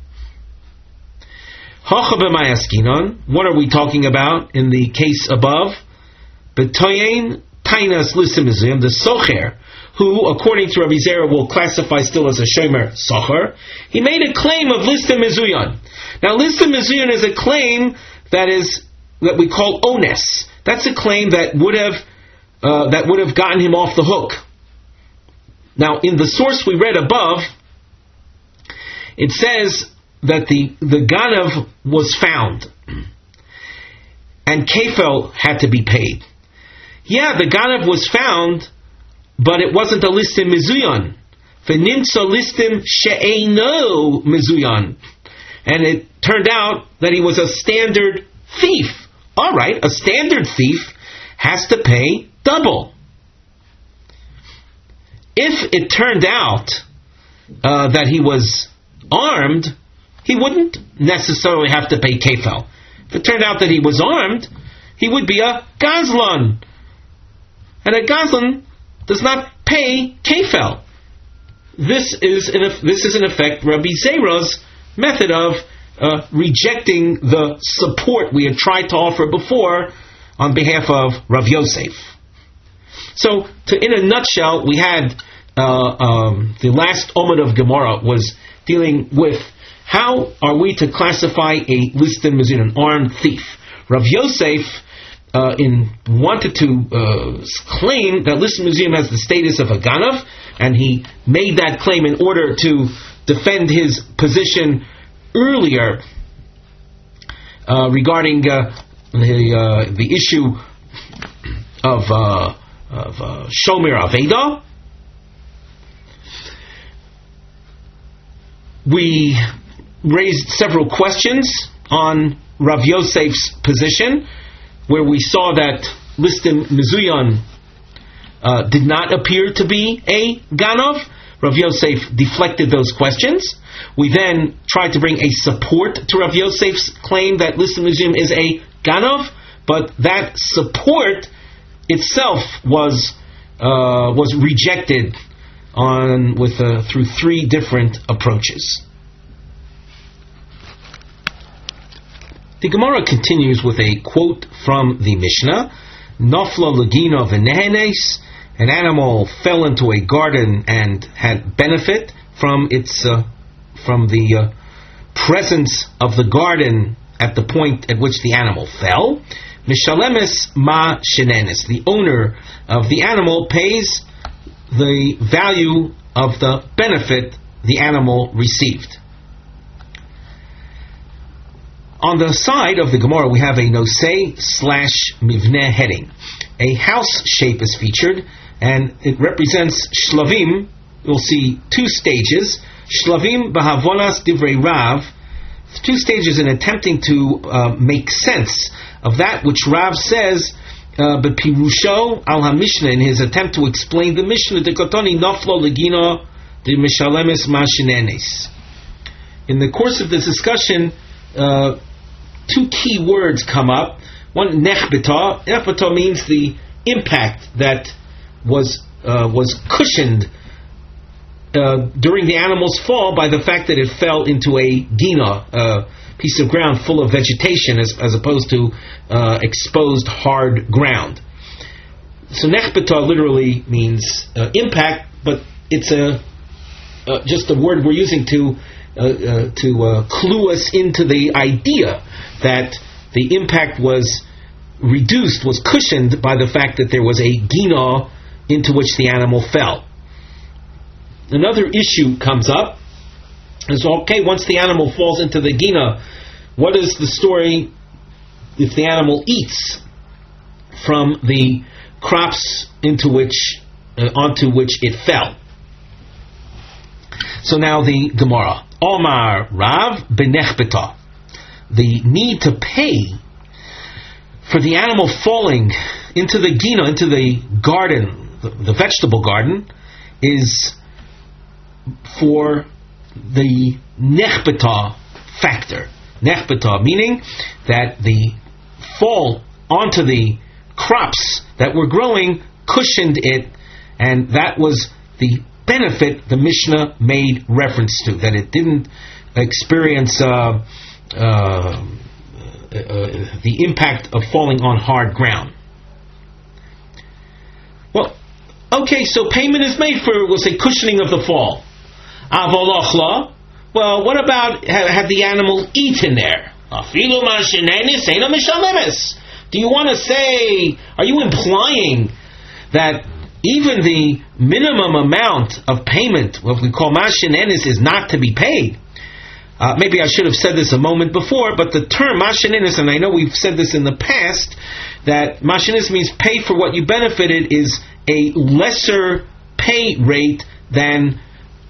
[SPEAKER 1] What are we talking about in the case above? Betoyen tainas listim mizuyon, the socher, who, according to Rabbi Zera, will classify still as a shomer socher. He made a claim of listim mizuyon. Now, listim mizuyon is a claim that we call ones. That's a claim that would have gotten him off the hook. Now, in the source we read above, it says that the ganav was found, and kefel had to be paid. Yeah, the ganav was found, but it wasn't a listim mizuyon. V'nimtza listim she'eino mizuyon, and it turned out that he was a standard thief. All right, a standard thief has to pay double. If it turned out that he was armed, he wouldn't necessarily have to pay kefel. If it turned out that he was armed, he would be a gazlan, and a gazlan does not pay kefel. This is in effect Rabbi Zera's method of rejecting the support we had tried to offer before on behalf of Rav Yosef. So, in a nutshell, we had the last Omid of Gemara was dealing with how are we to classify a listim mizuyon, an armed thief. Rav Yosef wanted to claim that listim mizuyon has the status of a ganav, and he made that claim in order to defend his position earlier regarding the issue of Shomer Aveda. We raised several questions on Rav Yosef's position, where we saw that Listim Mizuyon did not appear to be a Ganov. Rav Yosef deflected those questions. We then tried to bring a support to Rav Yosef's claim that Listim Mizuyon is a Ganov, but that support itself was rejected through three different approaches. The Gemara continues with a quote from the Mishnah: Nofla Lagina v'nehenes, an animal fell into a garden and had benefit from the presence of the garden at the point at which the animal fell. Mishalemes ma shenenes, the owner of the animal pays the value of the benefit the animal received. On the side of the Gemara, we have a nosei/mivneh heading. A house shape is featured, and it represents shlavim. You'll see two stages. Shlavim b'havonas divrei Rav, two stages in attempting to make sense of that which Rav says b'pirusho al ha-Mishnah, in his attempt to explain the Mishnah, the kotoni noflo legino de mishalemes mashinenes. In the course of this discussion, two key words come up. One, nechbeta. Nechbeta means the impact that was cushioned during the animal's fall by the fact that it fell into a gina, a piece of ground full of vegetation, as opposed to exposed hard ground. So nechbeta literally means impact, but it's just a word we're using to clue us into the idea that the impact was reduced, was cushioned by the fact that there was a gina into which the animal fell. Another issue comes up. Is, okay, once the animal falls into the gina, what is the story if the animal eats from the crops onto which it fell? So now the Gemara. Omar Rav benechbeta. The need to pay for the animal falling into the gina, into the garden, the vegetable garden, is for the nechbeta factor. Nechbeta meaning that the fall onto the crops that were growing cushioned it, and that was the benefit the Mishnah made reference to, that it didn't experience the impact of falling on hard ground. Well, okay, so payment is made for, we'll say, cushioning of the fall. Avolochla, well, what about had the animal eaten there? Do you want to say, are you implying that even the minimum amount of payment, what we call mashinenis, is not to be paid? Maybe I should have said this a moment before, but the term mashinenis, and I know we've said this in the past, that mashinenis means pay for what you benefited, is a lesser pay rate than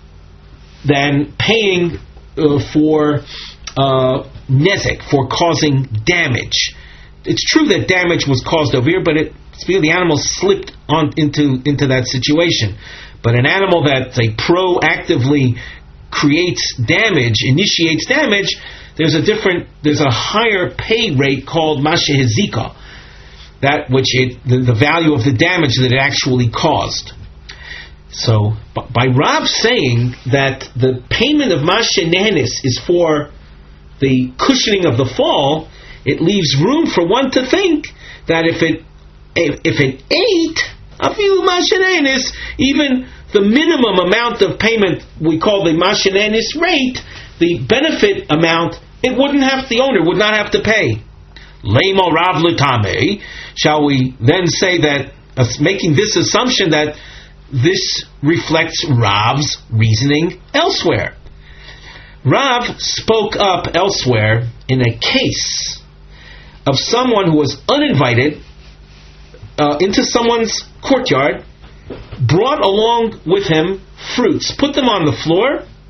[SPEAKER 1] paying for nezek, for causing damage. It's true that damage was caused over here, but the animal slipped into that situation. But an animal that proactively creates damage, initiates damage, there's a higher pay rate called mashehezika, that which the value of the damage that it actually caused. So by Rav saying that the payment of mashenenis is for the cushioning of the fall, it leaves room for one to think that if it ate a few mashenenis, even the minimum amount of payment we call the mashenenis rate, the benefit amount, the owner would not have to pay. Leimo Rav L'Tamei, shall we then say that, making this assumption that this reflects Rav's reasoning elsewhere? Rav spoke up elsewhere in a case of someone who was uninvited into someone's courtyard, brought along with him fruits, put them on the floor,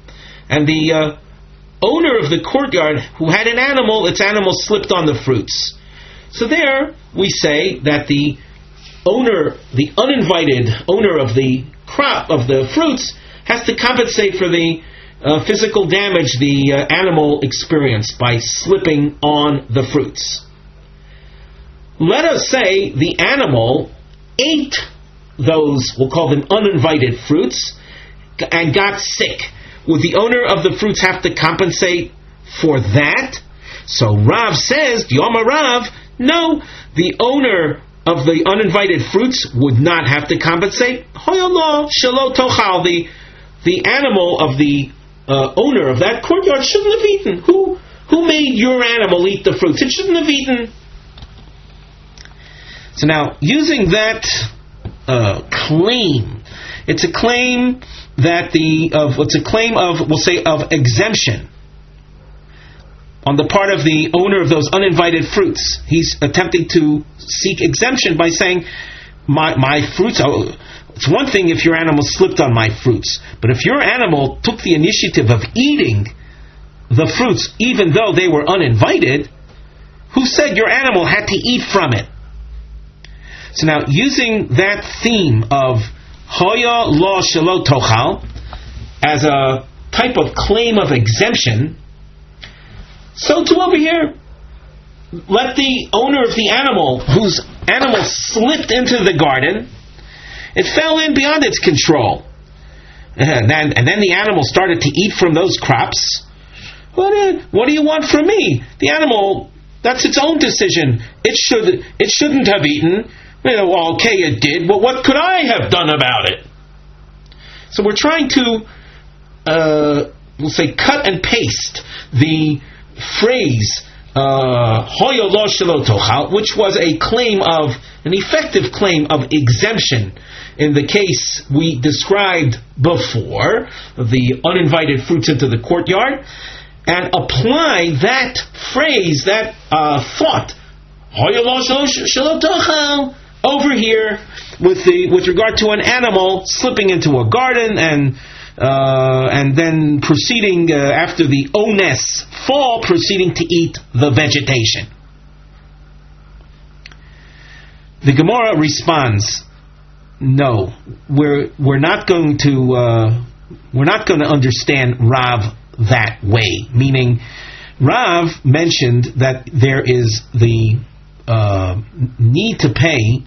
[SPEAKER 1] and the owner of the courtyard who had an animal, its animal slipped on the fruits. So there we say that the owner, the uninvited owner of the crop, of the fruits, has to compensate for the physical damage the animal experienced by slipping on the fruits. Let us say the animal ate those, we'll call them uninvited fruits, and got sick. Would the owner of the fruits have to compensate for that? So Rav says, Yoma Rav, no, the owner of the uninvited fruits would not have to compensate. Hoyolo shelo tochal, the animal of the owner of that courtyard shouldn't have eaten. Who made your animal eat the fruits? It shouldn't have eaten. So now, using that claim, it's a claim that we'll say of exemption on the part of the owner of those uninvited fruits. He's attempting to seek exemption by saying, my fruits, it's one thing if your animal slipped on my fruits, but if your animal took the initiative of eating the fruits even though they were uninvited, who said your animal had to eat from it? So now, using that theme of Hoya Lo Shelo Tochal as a type of claim of exemption, so too over here, let the owner of the animal, whose animal slipped into the garden, it fell in beyond its control, and then the animal started to eat from those crops. What do you want from me? The animal, that's its own decision. It shouldn't have eaten. Well, okay, it did, but what could I have done about it? So we're trying to, we'll say, cut and paste the phrase Hoyo Lo Shelo Tochal, which was an effective claim of exemption in the case we described before, the uninvited fruits into the courtyard, and apply that phrase, that thought, Hoyo Lo Shelo Tochal, over here with regard to an animal slipping into a garden and then proceeding after the ones fall, proceeding to eat the vegetation. The Gemara responds, no, we're not going to understand Rav that way. Meaning, Rav mentioned that there is the need to pay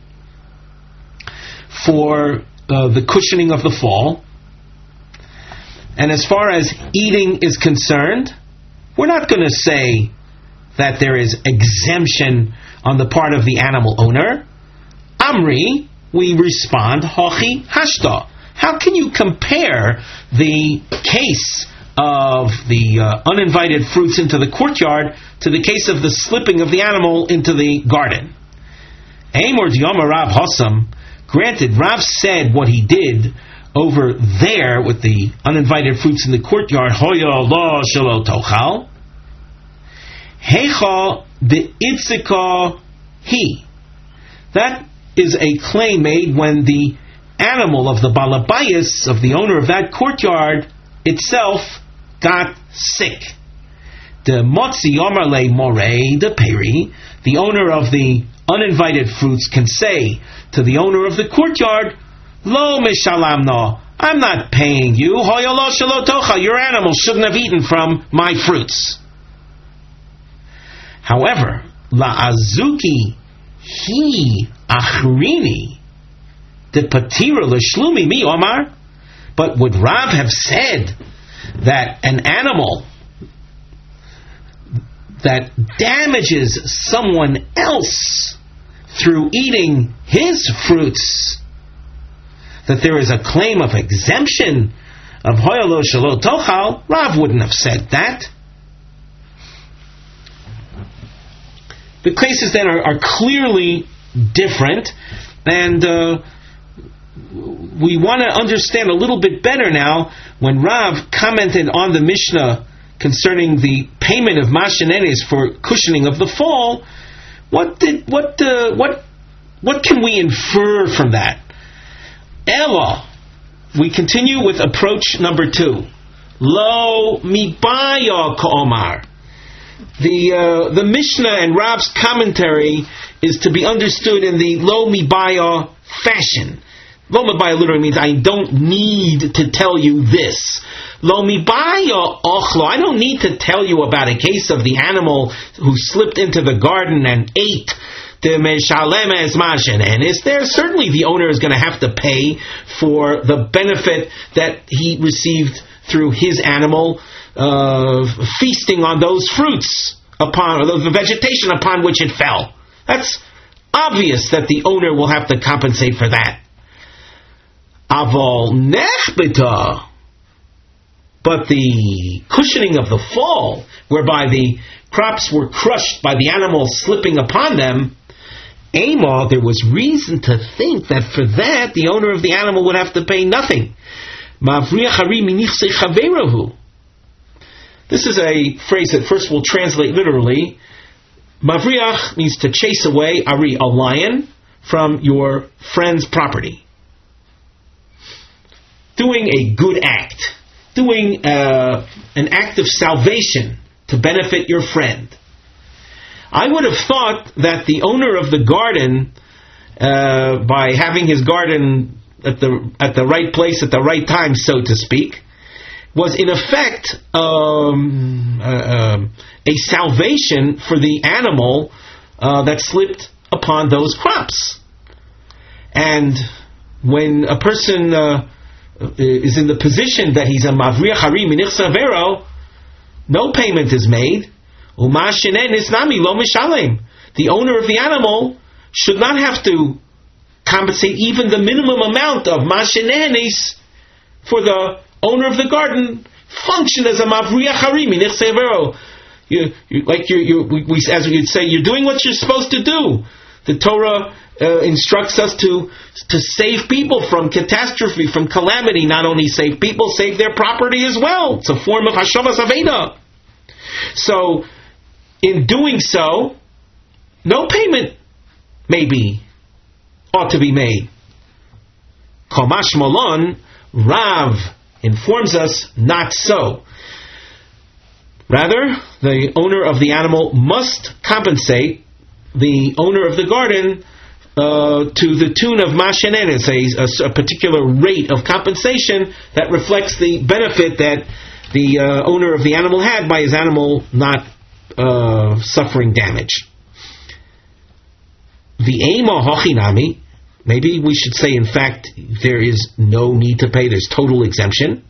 [SPEAKER 1] for the cushioning of the fall, and as far as eating is concerned, we're not going to say that there is exemption on the part of the animal owner. Amri, we respond, Hochi Hashta. How can you compare the case of the uninvited fruits into the courtyard to the case of the slipping of the animal into the garden? Amor Diyama Rav Hossam. Granted, Rav said what he did over there with the uninvited fruits in the courtyard, Hoya Lo Shelo Tochal. Hecha de Itzika He. That is a claim made when the animal of the Balabayas, of the owner of that courtyard, itself got sick. The Motzi Yomarle Morei de Peri, the owner of the uninvited fruits, can say to the owner of the courtyard, Lo mishalamno, I'm not paying you. Hoya Lo Shelo Tochal, your animal shouldn't have eaten from my fruits. However, La Azuki He Achrini de Patira L'Shlumi Mi Omar, but would Rav have said that an animal that damages someone else through eating his fruits, that there is a claim of exemption of Hoya Lo Shelo Tochal? Rav wouldn't have said that. The cases then are clearly different, and we want to understand a little bit better now when Rav commented on the Mishnah concerning the payment of Mashanenes for cushioning of the fall. What can we infer from that? Ella, we continue with approach number 2. Lo mibaya ka'omar. The Mishnah and Rav's commentary is to be understood in the lo mibaya fashion. Lo mibaya literally means I don't need to tell you this. Lo mibaya ochlo. I don't need to tell you about a case of the animal who slipped into the garden and ate. And is there certainly the owner is going to have to pay for the benefit that he received through his animal feasting on those fruits upon, or the vegetation upon which it fell. That's obvious that the owner will have to compensate for that. Aval nechbita, but the cushioning of the fall, whereby the crops were crushed by the animal slipping upon them, Amar, there was reason to think that for that the owner of the animal would have to pay nothing. This is a phrase that first we'll translate literally. Mavriach means to chase away, ari, a lion, from your friend's property. Doing a good act. Doing an act of salvation to benefit your friend. I would have thought that the owner of the garden, by having his garden at the right place at the right time, so to speak, was in effect a salvation for the animal that slipped upon those crops. And when a person is in the position that he's a mavriach hari minich savero, no payment is made. The owner of the animal should not have to compensate even the minimum amount of mashenenis for the owner of the garden. Function as a mavriach hari minich savero. As we'd say, you're doing what you're supposed to do. The Torah instructs us to save people from catastrophe, from calamity. Not only save people, save their property as well. It's a form of hashavas aveda. So, in doing so, no payment ought to be made. Kamash Malon, Rav informs us not so. Rather, the owner of the animal must compensate the owner of the garden to the tune of mashenenes, a particular rate of compensation that reflects the benefit that the owner of the animal had by his animal not suffering damage. The ema hochinami, maybe we should say, in fact, there is no need to pay. There's total exemption.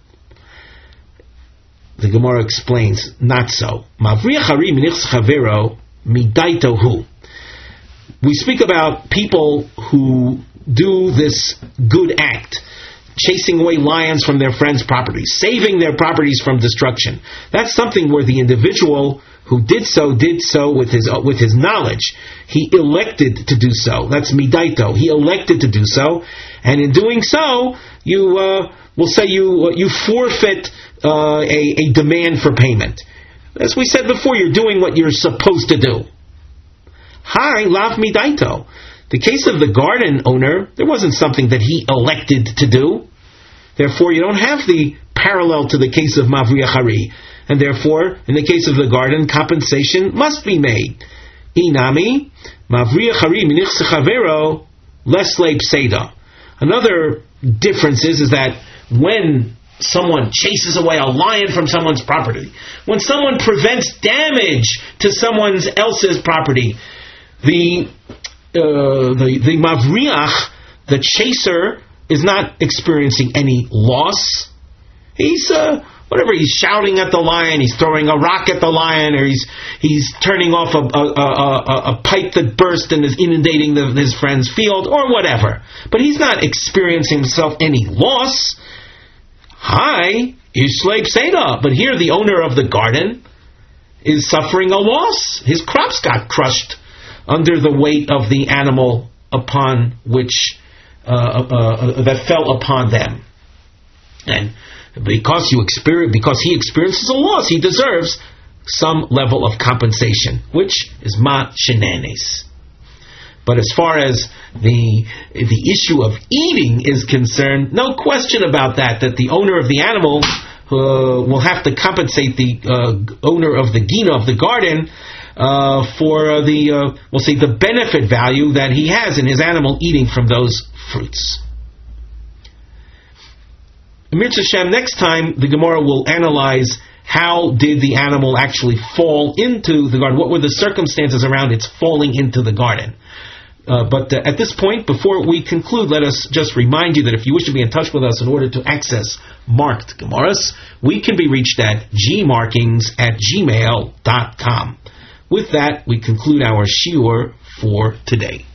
[SPEAKER 1] The Gemara explains, not so. Mavriach hari minich chavero midaito hu. We speak about people who do this good act, chasing away lions from their friends' properties, saving their properties from destruction. That's something where the individual who did so with his knowledge. He elected to do so. That's midaito. He elected to do so, and in doing so, you will say you forfeit a demand for payment. As we said before, you're doing what you're supposed to do. Hi, lav midaito. The case of the garden owner, there wasn't something that he elected to do. Therefore, you don't have the parallel to the case of mavriach hari. And therefore, in the case of the garden, compensation must be made. Inami, mavriach hari minich sechavero, lesle pseida. Another difference is that when someone chases away a lion from someone's property, when someone prevents damage to someone else's property, the mavriach, the chaser, is not experiencing any loss. He's shouting at the lion, he's throwing a rock at the lion, or he's turning off a pipe that burst and is inundating his friend's field, or whatever. But he's not experiencing himself any loss. Hi, Ishlei Pseida. But here the owner of the garden is suffering a loss. His crops got crushed under the weight of the animal upon which that fell upon them, and because he experiences a loss, he deserves some level of compensation, which is ma shenanes. But as far as the issue of eating is concerned, no question about that the owner of the animal will have to compensate the owner of the gina, of the garden, for we'll say, the benefit value that he has in his animal eating from those fruits. Mitzvah Shem, next time the Gemara will analyze how did the animal actually fall into the garden, what were the circumstances around its falling into the garden. But at this point, before we conclude, let us just remind you that if you wish to be in touch with us in order to access marked Gemaras, we can be reached at gmarkings@gmail.com. With that, we conclude our shiur for today.